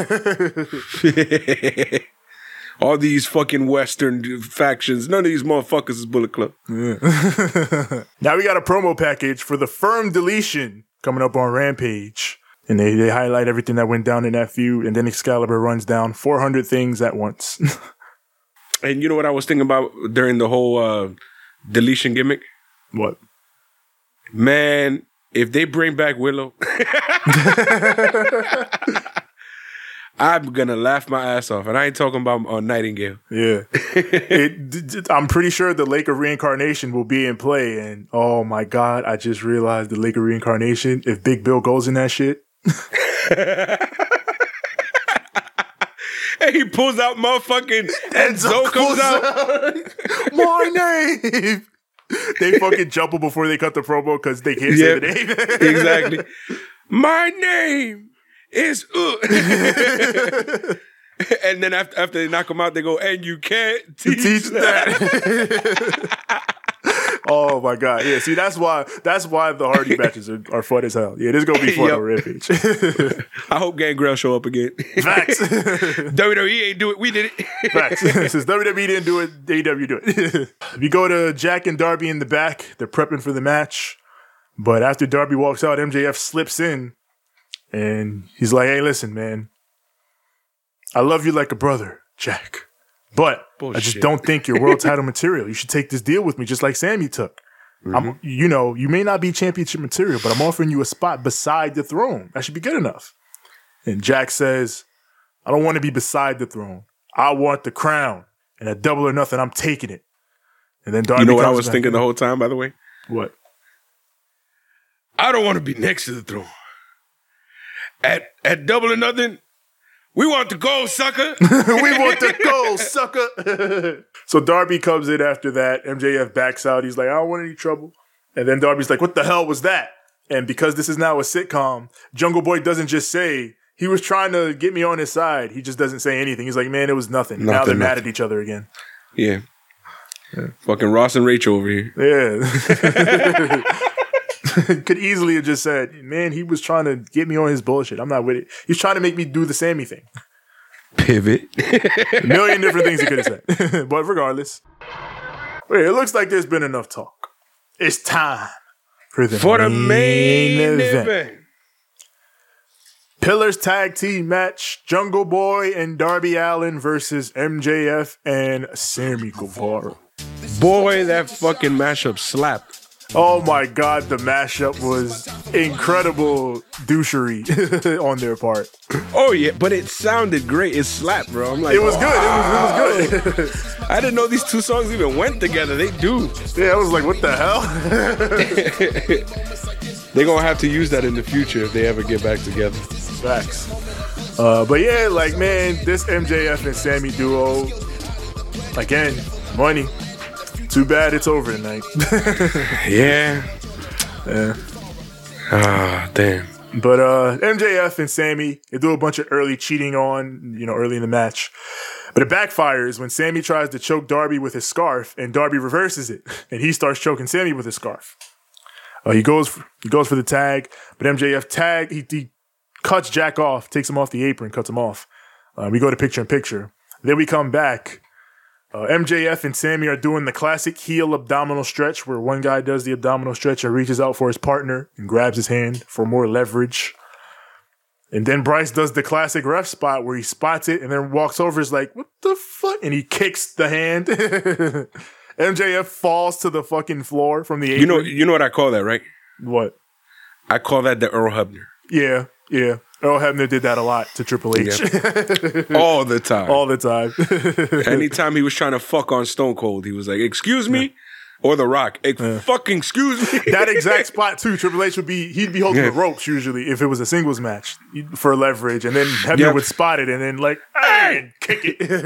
All these fucking Western factions, none of these motherfuckers is Bullet Club. Now we got a promo package for the Firm Deletion coming up on Rampage. And they, they highlight everything that went down in that feud. And then Excalibur runs down four hundred things at once. And you know what I was thinking about during the whole uh, deletion gimmick? What? Man, if they bring back Willow, I'm gonna laugh my ass off. And I ain't talking about uh, Nightingale. Yeah. it, d- d- I'm pretty sure the Lake of Reincarnation will be in play. And oh my God, I just realized the Lake of Reincarnation, if Big Bill goes in that shit. And he pulls out motherfucking Enzo comes out. My name. They fucking jump him before they cut the promo because they can't say Yep. the name. Exactly. My name is uh. And then after after they knock him out, they go, and you can't teach, Teach that. that. Oh my God. Yeah, see, that's why that's why the Hardy matches are, are fun as hell. Yeah, this is gonna be fun Yep. on Rampage. I hope Gangrel show up again. Facts. W W E ain't do it. We did it. Facts. Since W W E didn't do it, A E W do it. We go to Jack and Darby in the back. They're prepping for the match. But after Darby walks out, M J F slips in and he's like, hey, listen, man. I love you like a brother, Jack. But I just Bullshit. don't think you're world title material. You should take this deal with me just like Sammy took. I'm, you know, you may not be championship material, but I'm offering you a spot beside the throne. That should be good enough. And Jack says, I don't want to be beside the throne. I want the crown. And at Double or Nothing, I'm taking it. And then Darby You know what I comes was back thinking in. the whole time, by the way? What? I don't want to be next to the throne. At at Double or Nothing, we want the gold, sucker. We want the gold, sucker. So Darby comes in after that. M J F backs out. He's like, I don't want any trouble. And then Darby's like, what the hell was that? And because this is now a sitcom, Jungle Boy doesn't just say, he was trying to get me on his side. He just doesn't say anything. He's like, man, it was nothing. nothing now they're nothing. mad at each other again. Yeah. yeah. Fucking Ross and Rachel over here. Yeah. Could easily have just said, man, he was trying to get me on his bullshit. I'm not with it. He's trying to make me do the Sammy thing. Pivot. A million different things he could have said. But regardless. Wait, it looks like there's been enough talk. It's time for the for main, the main event. event. Pillars tag team match. Jungle Boy and Darby Allin versus M J F and Sammy Guevara. Boy, that fucking mashup slapped. Oh my God, the mashup was incredible douchery on their part. Oh yeah, but it sounded great. It slapped, bro. I'm like, it was good. It was, it was good. I didn't know these two songs even went together. They do. Yeah, I was like, what the hell? They're gonna have to use that in the future if they ever get back together. Facts. Uh, but yeah, like man, this M J F and Sammy duo, again, money. Too bad it's over tonight. yeah. Yeah. Ah, damn. But uh, M J F and Sammy, they do a bunch of early cheating on, you know, early in the match. But it backfires when Sammy tries to choke Darby with his scarf, and Darby reverses it, and he starts choking Sammy with his scarf. Uh, he goes, for, he goes for the tag, but M J F tag, he, he cuts Jack off, takes him off the apron, cuts him off. Uh, we go to picture in picture. Then we come back. Uh, M J F and Sammy are doing the classic heel abdominal stretch where one guy does the abdominal stretch and reaches out for his partner and grabs his hand for more leverage. And then Bryce does the classic ref spot where he spots it and then walks over, is like, what the fuck? And he kicks the hand. M J F falls to the fucking floor from the apron. You know, you know what I call that, right? What? I call that the Earl Hebner. Yeah, yeah. Earl Hebner did that a lot to Triple H. Yep. All the time. All the time. Anytime he was trying to fuck on Stone Cold, he was like, excuse me? Yeah. Or The Rock. Yeah. Fucking excuse me. That exact spot, too. Triple H would be, he'd be holding yeah. the ropes usually if it was a singles match for leverage. And then Hebner yep. would spot it and then like, hey, kick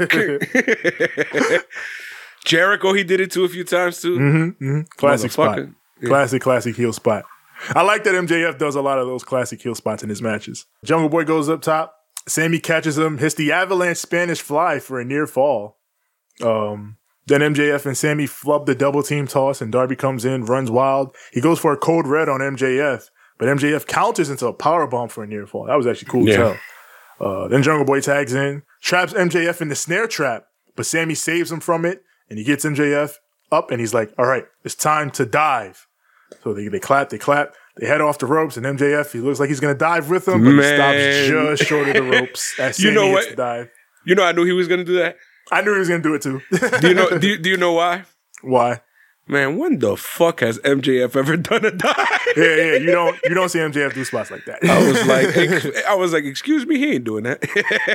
it. Jericho, he did it too a few times too. Mm-hmm, mm-hmm. Classic spot. Yeah. Classic, classic heel spot. I like that M J F does a lot of those classic heel spots in his matches. Jungle Boy goes up top. Sammy catches him, hits the avalanche Spanish fly for a near fall. Um, then M J F and Sammy flub the double team toss, and Darby comes in, runs wild. He goes for a code red on M J F, but M J F counters into a powerbomb for a near fall. That was actually cool yeah. as hell. Uh, then Jungle Boy tags in, traps M J F in the snare trap, but Sammy saves him from it, and he gets M J F up, and he's like, all right, it's time to dive. So they, they clap, they clap, they head off the ropes, and M J F, he looks like he's going to dive with them, but Man. he stops just short of the ropes as Sammy you know hits what? the dive. You know, I knew he was going to do that. I knew he was going to do it too. do you know? Do you, do you know why? Why? Man, when the fuck has M J F ever done a dive? Yeah, yeah. You don't, you don't see M J F do spots like that. I was like, I was like, excuse me, he ain't doing that.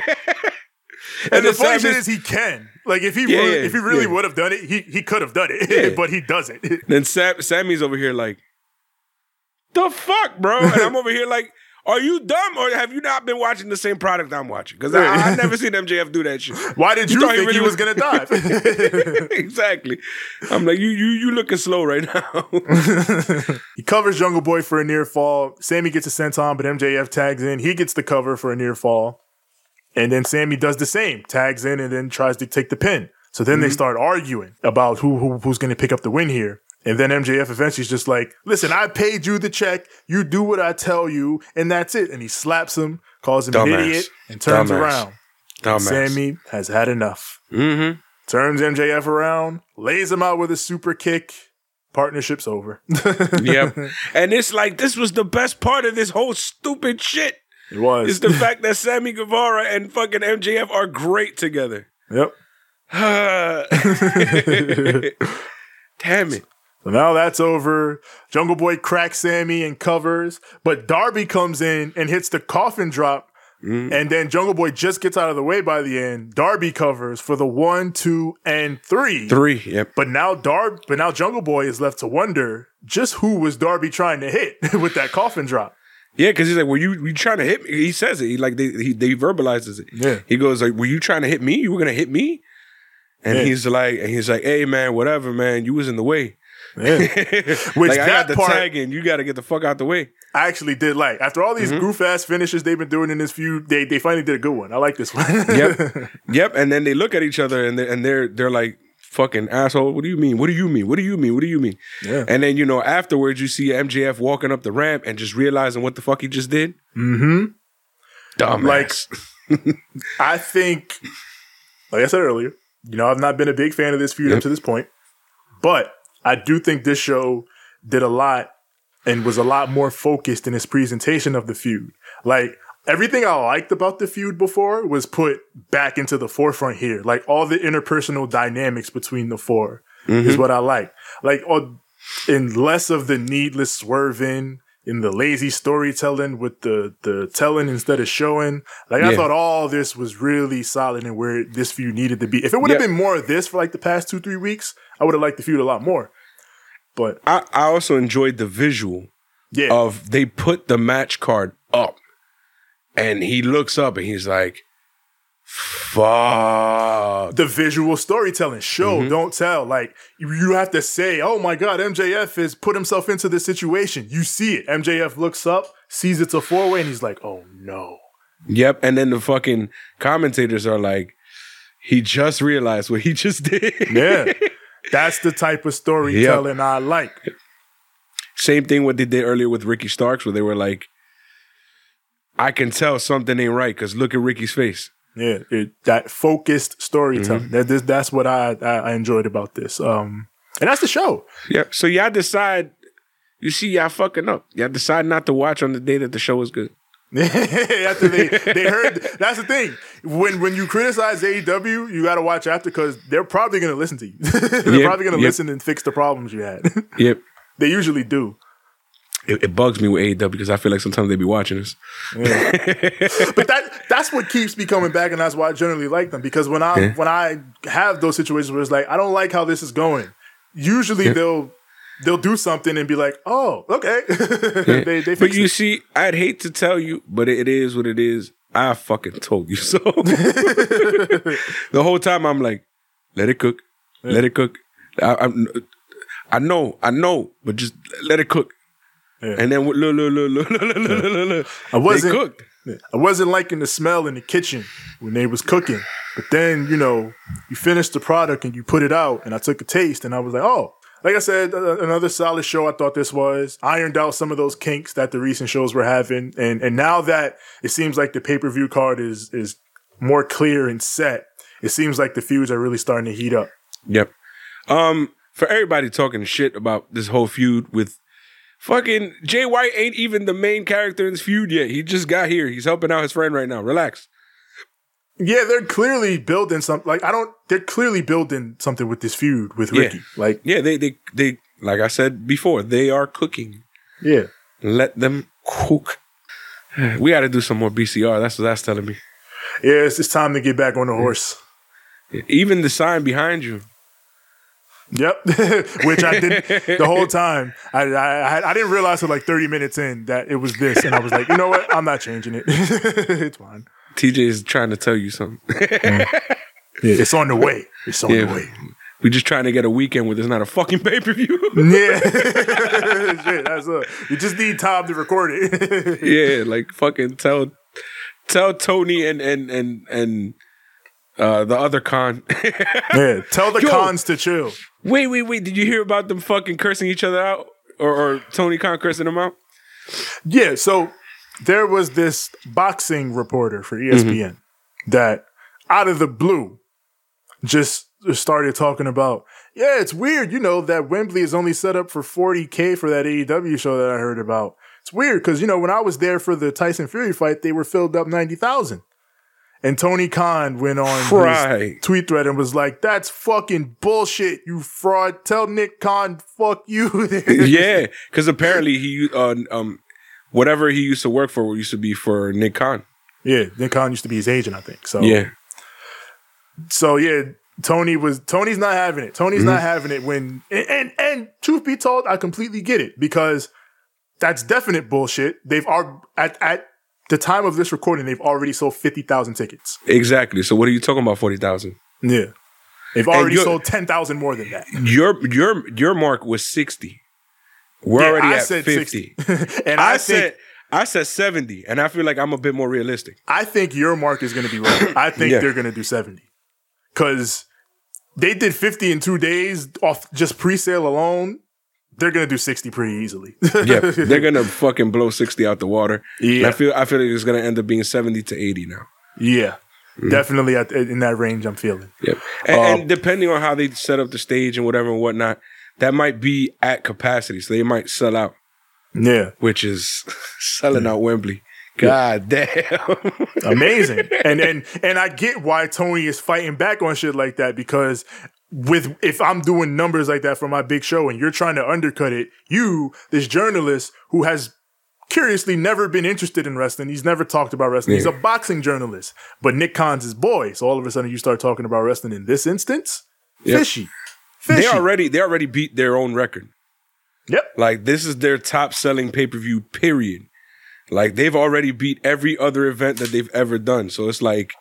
And, and the funny shit is, he can. Like, if he yeah, really, yeah, if he really yeah. would have done it, he he could have done it, yeah. but he doesn't. Then Sam, Sammy's over here like, the fuck, bro? And I'm over here like, are you dumb or have you not been watching the same product I'm watching? Because I, I never seen M J F do that shit. Why did you, you think he, really he was gonna dive? Exactly. I'm like, you you you looking slow right now. He covers Jungle Boy for a near fall. Sammy gets a senton, but M J F tags in. He gets the cover for a near fall. And then Sammy does the same, tags in and then tries to take the pin. So then mm-hmm. they start arguing about who, who who's going to pick up the win here. And then M J F eventually is just like, listen, I paid you the check. You do what I tell you. And that's it. And he slaps him, calls him Dumbass. an idiot, and turns Dumbass. around. Dumbass. Sammy has had enough. Mm-hmm. Turns M J F around, lays him out with a super kick. Partnership's over. Yep. And it's like, this was the best part of this whole stupid shit. It was. It's the fact that Sammy Guevara and fucking M J F are great together. Yep. Damn it. So now that's over. Jungle Boy cracks Sammy and covers, but Darby comes in and hits the coffin drop, mm. and then Jungle Boy just gets out of the way by the end. Darby covers for the one, two, and three. Three, yep. But now Darb, but now Jungle Boy is left to wonder just who was Darby trying to hit with that coffin drop. Yeah, because he's like, were you, were you trying to hit me? He says it. He like they he, they verbalizes it. Yeah. He goes like, were you trying to hit me? You were gonna hit me? And yeah. he's like, and he's like, hey man, whatever, man. You was in the way. Yeah. Which like, I got that the part, tag in. You got to get the fuck out the way. I actually did like. After all these Mm-hmm. goof ass finishes they've been doing in this feud, they they finally did a good one. I like this one. Yep, yep. And then they look at each other and they're, and they're they're like, "Fucking asshole! What do you mean? What do you mean? What do you mean? What do you mean?" Yeah. And then you know afterwards you see M J F walking up the ramp and just realizing what the fuck he just did. Mm-hmm. Dumbass. Like, I think, like I said earlier, you know, I've not been a big fan of this feud Yep. up to this point, but I do think this show did a lot and was a lot more focused in its presentation of the feud. Like, everything I liked about the feud before was put back into the forefront here. Like, all the interpersonal dynamics between the four Mm-hmm. is what I like. Like, all, in less of the needless swerving, in the lazy storytelling with the the telling instead of showing. Like, I Yeah. thought all this was really solid and where this feud needed to be. If it would have Yeah. been more of this for like the past two, three weeks, I would have liked the feud a lot more. But I, I also enjoyed the visual yeah, of they put the match card up and he looks up and he's like, fuck. the visual storytelling, show, Mm-hmm. don't tell. Like, you you have to say, oh my God, M J F has put himself into this situation. You see it. M J F looks up, sees it's a four-way, and he's like, oh no. Yep. And then the fucking commentators are like, he just realized what he just did. Yeah. That's the type of storytelling I like. Same thing what they did earlier with Ricky Starks, where they were like, I can tell something ain't right because look at Ricky's face. Yeah, it, that focused storytelling. Mm-hmm. That this, that's what I, I I enjoyed about this. Um, and that's the show. Yeah. So y'all decide, you see y'all fucking up. Y'all decide not to watch on the day that the show is good. After they they heard, that's the thing. When when you criticize A E W, you got to watch after because they're probably going to listen to you. they're Yep, probably going to yep. listen and fix the problems you had. Yep. They usually do. It, it bugs me with A E W because I feel like sometimes they be watching us. But that that's what keeps me coming back, and that's why I generally like them. Because when I Yeah. when I have those situations where it's like I don't like how this is going, usually they'll they'll do something and be like, oh, okay. they they But fix you it. see, I'd hate to tell you, but it is what it is. I fucking told you so. The whole time I'm like, let it cook, let it cook. I, I'm, I know, I know, but just let it cook. Yeah. And then look, look, look, look, look, look, look, look, look. I wasn't They cooked. I wasn't liking the smell in the kitchen when they was cooking. But then, you know, you finished the product and you put it out, and I took a taste, and I was like, oh. Like I said, uh, another solid show I thought this was. Ironed out some of those kinks that the recent shows were having. And and now that it seems like the pay-per-view card is is more clear and set, it seems like the feuds are really starting to heat up. Yep. Um, for everybody talking shit about this whole feud with fucking Jay White ain't even the main character in this feud yet. He just got here. He's helping out his friend right now. Relax. Yeah, they're clearly building something. Like, I don't, they're clearly building something with this feud with Ricky. Yeah. Like, Yeah, they, they, they, like I said before, they are cooking. yeah. Let them cook. We got to do some more B C R. That's what that's telling me. Yeah, it's, it's time to get back on the horse. Even the sign behind you. Yep, which I did the whole time. I, I I didn't realize till like thirty minutes in that it was this, and I was like, you know what? I'm not changing it. It's fine. T J is trying to tell you something. Yeah, it's on the way. It's on Yeah. the way. We just trying to get a weekend where there's not a fucking pay per view. Yeah, shit, that's a, you just need time to record it. Yeah, like fucking tell tell Tony and and and and uh, the other con. Yeah, tell the Yo. cons to chill. Wait, wait, wait! Did you hear about them fucking cursing each other out, or, or Tony Khan cursing them out? Yeah, so there was this boxing reporter for E S P N that out of the blue just started talking about, yeah, it's weird, you know, that Wembley is only set up for forty K for that A E W show that I heard about. It's weird because, you know, when I was there for the Tyson Fury fight, they were filled up ninety thousand. And Tony Khan went on Right. his tweet thread and was like, that's fucking bullshit, you fraud. Tell Nick Khan, fuck you. Yeah, because apparently he uh, um whatever he used to work for used to be for Nick Khan. Yeah, Nick Khan used to be his agent, I think. So Yeah, So yeah, Tony was Tony's not having it. Tony's not having it when and, and and truth be told, I completely get it because that's definite bullshit. They've are at at the time of this recording, they've already sold fifty thousand tickets. exactly. So what are you talking about? Forty thousand? Yeah. They've already sold ten thousand more than that. Your your your mark was sixty. We're Yeah, already I at said fifty. and I, I, said think I said seventy, and I feel like I'm a bit more realistic. I think your mark is going to be right. I think Yeah. they're going to do seventy because they did fifty in two days off just pre-sale alone. They're going to do sixty pretty easily. Yeah, they're gonna fucking blow sixty out the water. Yeah. And I feel I feel like it's gonna end up being seventy to eighty now. Yeah, definitely at, in that range. I'm feeling. Yep. And, Um, and depending on how they set up the stage and whatever and whatnot, that might be at capacity, so they might sell out, Yeah, which is selling out Wembley. God damn. amazing. and and and I get why Tony is fighting back on shit like that because with if I'm doing numbers like that for my big show and you're trying to undercut it, you, this journalist who has curiously never been interested in wrestling, he's never talked about wrestling. He's Yeah. a boxing journalist, but Nick Khan's his boy. So all of a sudden you start talking about wrestling in this instance, Yep. fishy, fishy. They already they already beat their own record. Yep. Like this is their top selling pay per view. Period. Like they've already beat every other event that they've ever done. So it's like,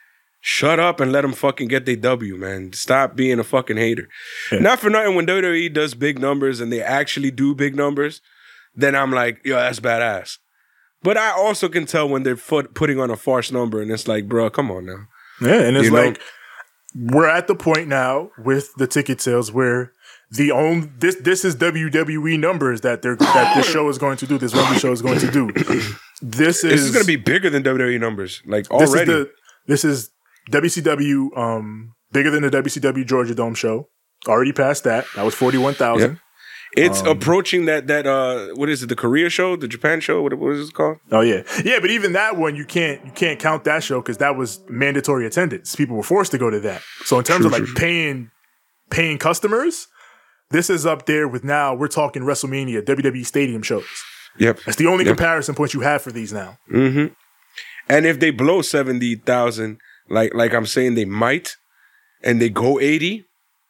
shut up and let them fucking get their W, man. Stop being a fucking hater. Yeah. Not for nothing. When W W E does big numbers and they actually do big numbers, then I'm like, yo, that's badass. But I also can tell when they're foot putting on a farce number and it's like, bro, come on now. Yeah, and it's You know? like we're at the point now with the ticket sales where the only this this is W W E numbers that they're that this show is going to do. This Wembley show is going to do. This is This is going to be bigger than W W E numbers. Like this already. is the this is W C W um bigger than the W C W Georgia Dome show. Already passed that. That was forty one thousand. It's Um, approaching that that uh what is it, the Korea show, the Japan show, what, what is it called? Oh yeah, yeah. But even that one, you can't you can't count that show because that was mandatory attendance. People were forced to go to that. So in terms True, of like true, paying paying customers, this is up there with now we're talking WrestleMania, W W E Stadium shows. Yep. That's the only Yep. comparison point you have for these now. Mm-hmm. And if they blow seventy thousand, like like I'm saying they might, and they go eighty,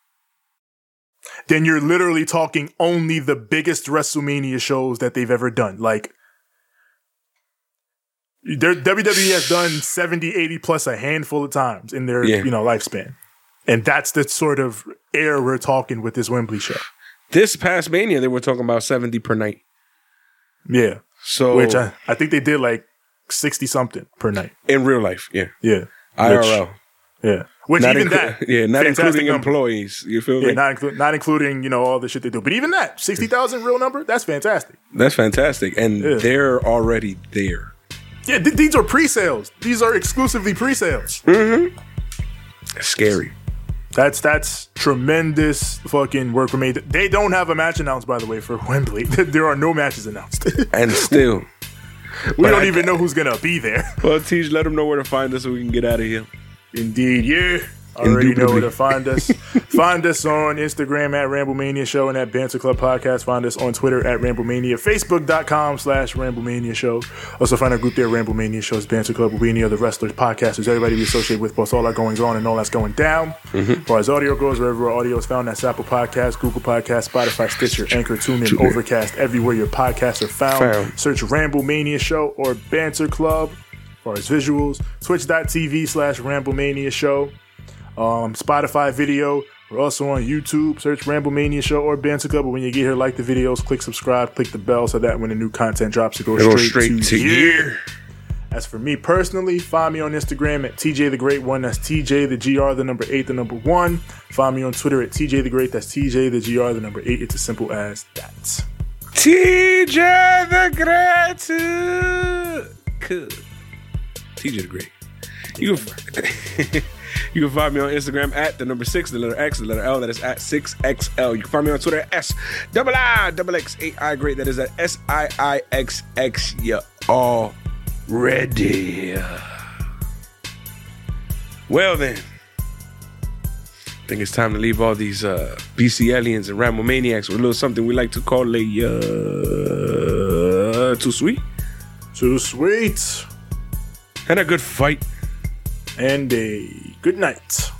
Then you're literally talking only the biggest WrestleMania shows that they've ever done. Like, their W W E has done seventy, eighty plus a handful of times in their Yeah. you know lifespan. And that's the sort of air we're talking with this Wembley show. this past Mania they were talking about seventy per night. Yeah. So Which I, I think they did like sixty something per night. in real life, yeah. Yeah. I R Which- L. Yeah. Which Not even inclu- that. yeah, not fantastic including number. employees. You feel Yeah, me? not, inclu- not including, you know, all the shit they do. But even that, sixty thousand real number, that's fantastic. That's fantastic. And Yeah. they're already there. Yeah, th- these are pre-sales. These are exclusively pre-sales. Scary. That's that's tremendous fucking work for me. They don't have a match announced, by the way, for Wembley. There are no matches announced. And still. We But don't I- even know who's gonna be there. Well, Tej, let them know where to find us so we can get out of here. Indeed, yeah. Already know where Indubitably. to find us. Find us on Instagram at Ramblemania Show and at Banter Club Podcast. Find us on Twitter at Ramblemania. Facebook.com slash Ramblemania Show. Also find our group there, Ramblemania Shows, Banter Club, where we any other wrestlers, podcasters, everybody we associate with, plus all our goings on and all that's going down. Mm-hmm. As far as audio goes, wherever our audio is found, that's Apple Podcasts, Google Podcasts, Spotify, Stitcher, Anchor, TuneIn, Overcast, everywhere your podcasts are found. Found. Search Ramblemania Show or Banter Club. As far as visuals, twitch.tv slash Ramblemania Show. Um, Spotify video. We're also on YouTube. Search Ramblemania Show or Banter Club. But when you get here, like the videos, click subscribe, click the bell so that when the new content drops, it goes Go straight, straight to, to you. you. As for me personally, find me on Instagram at T J the Great One. That's T J the G R, the number eight, the number one. Find me on Twitter at T J the Great. That's T J the G R, the number eight. It's as simple as that. T J the Great. Cool. T J the Great. You can, you can find me on Instagram at the number six, the letter X, the letter L. That is at six X L. You can find me on Twitter at S double I double X eight I Great. That is at S I I X X. You already. Well then. I think it's time to leave all these uh, B C aliens and Ramble Maniacs with a little something we like to call a uh, too sweet Too sweet. and a good fight. And a good night.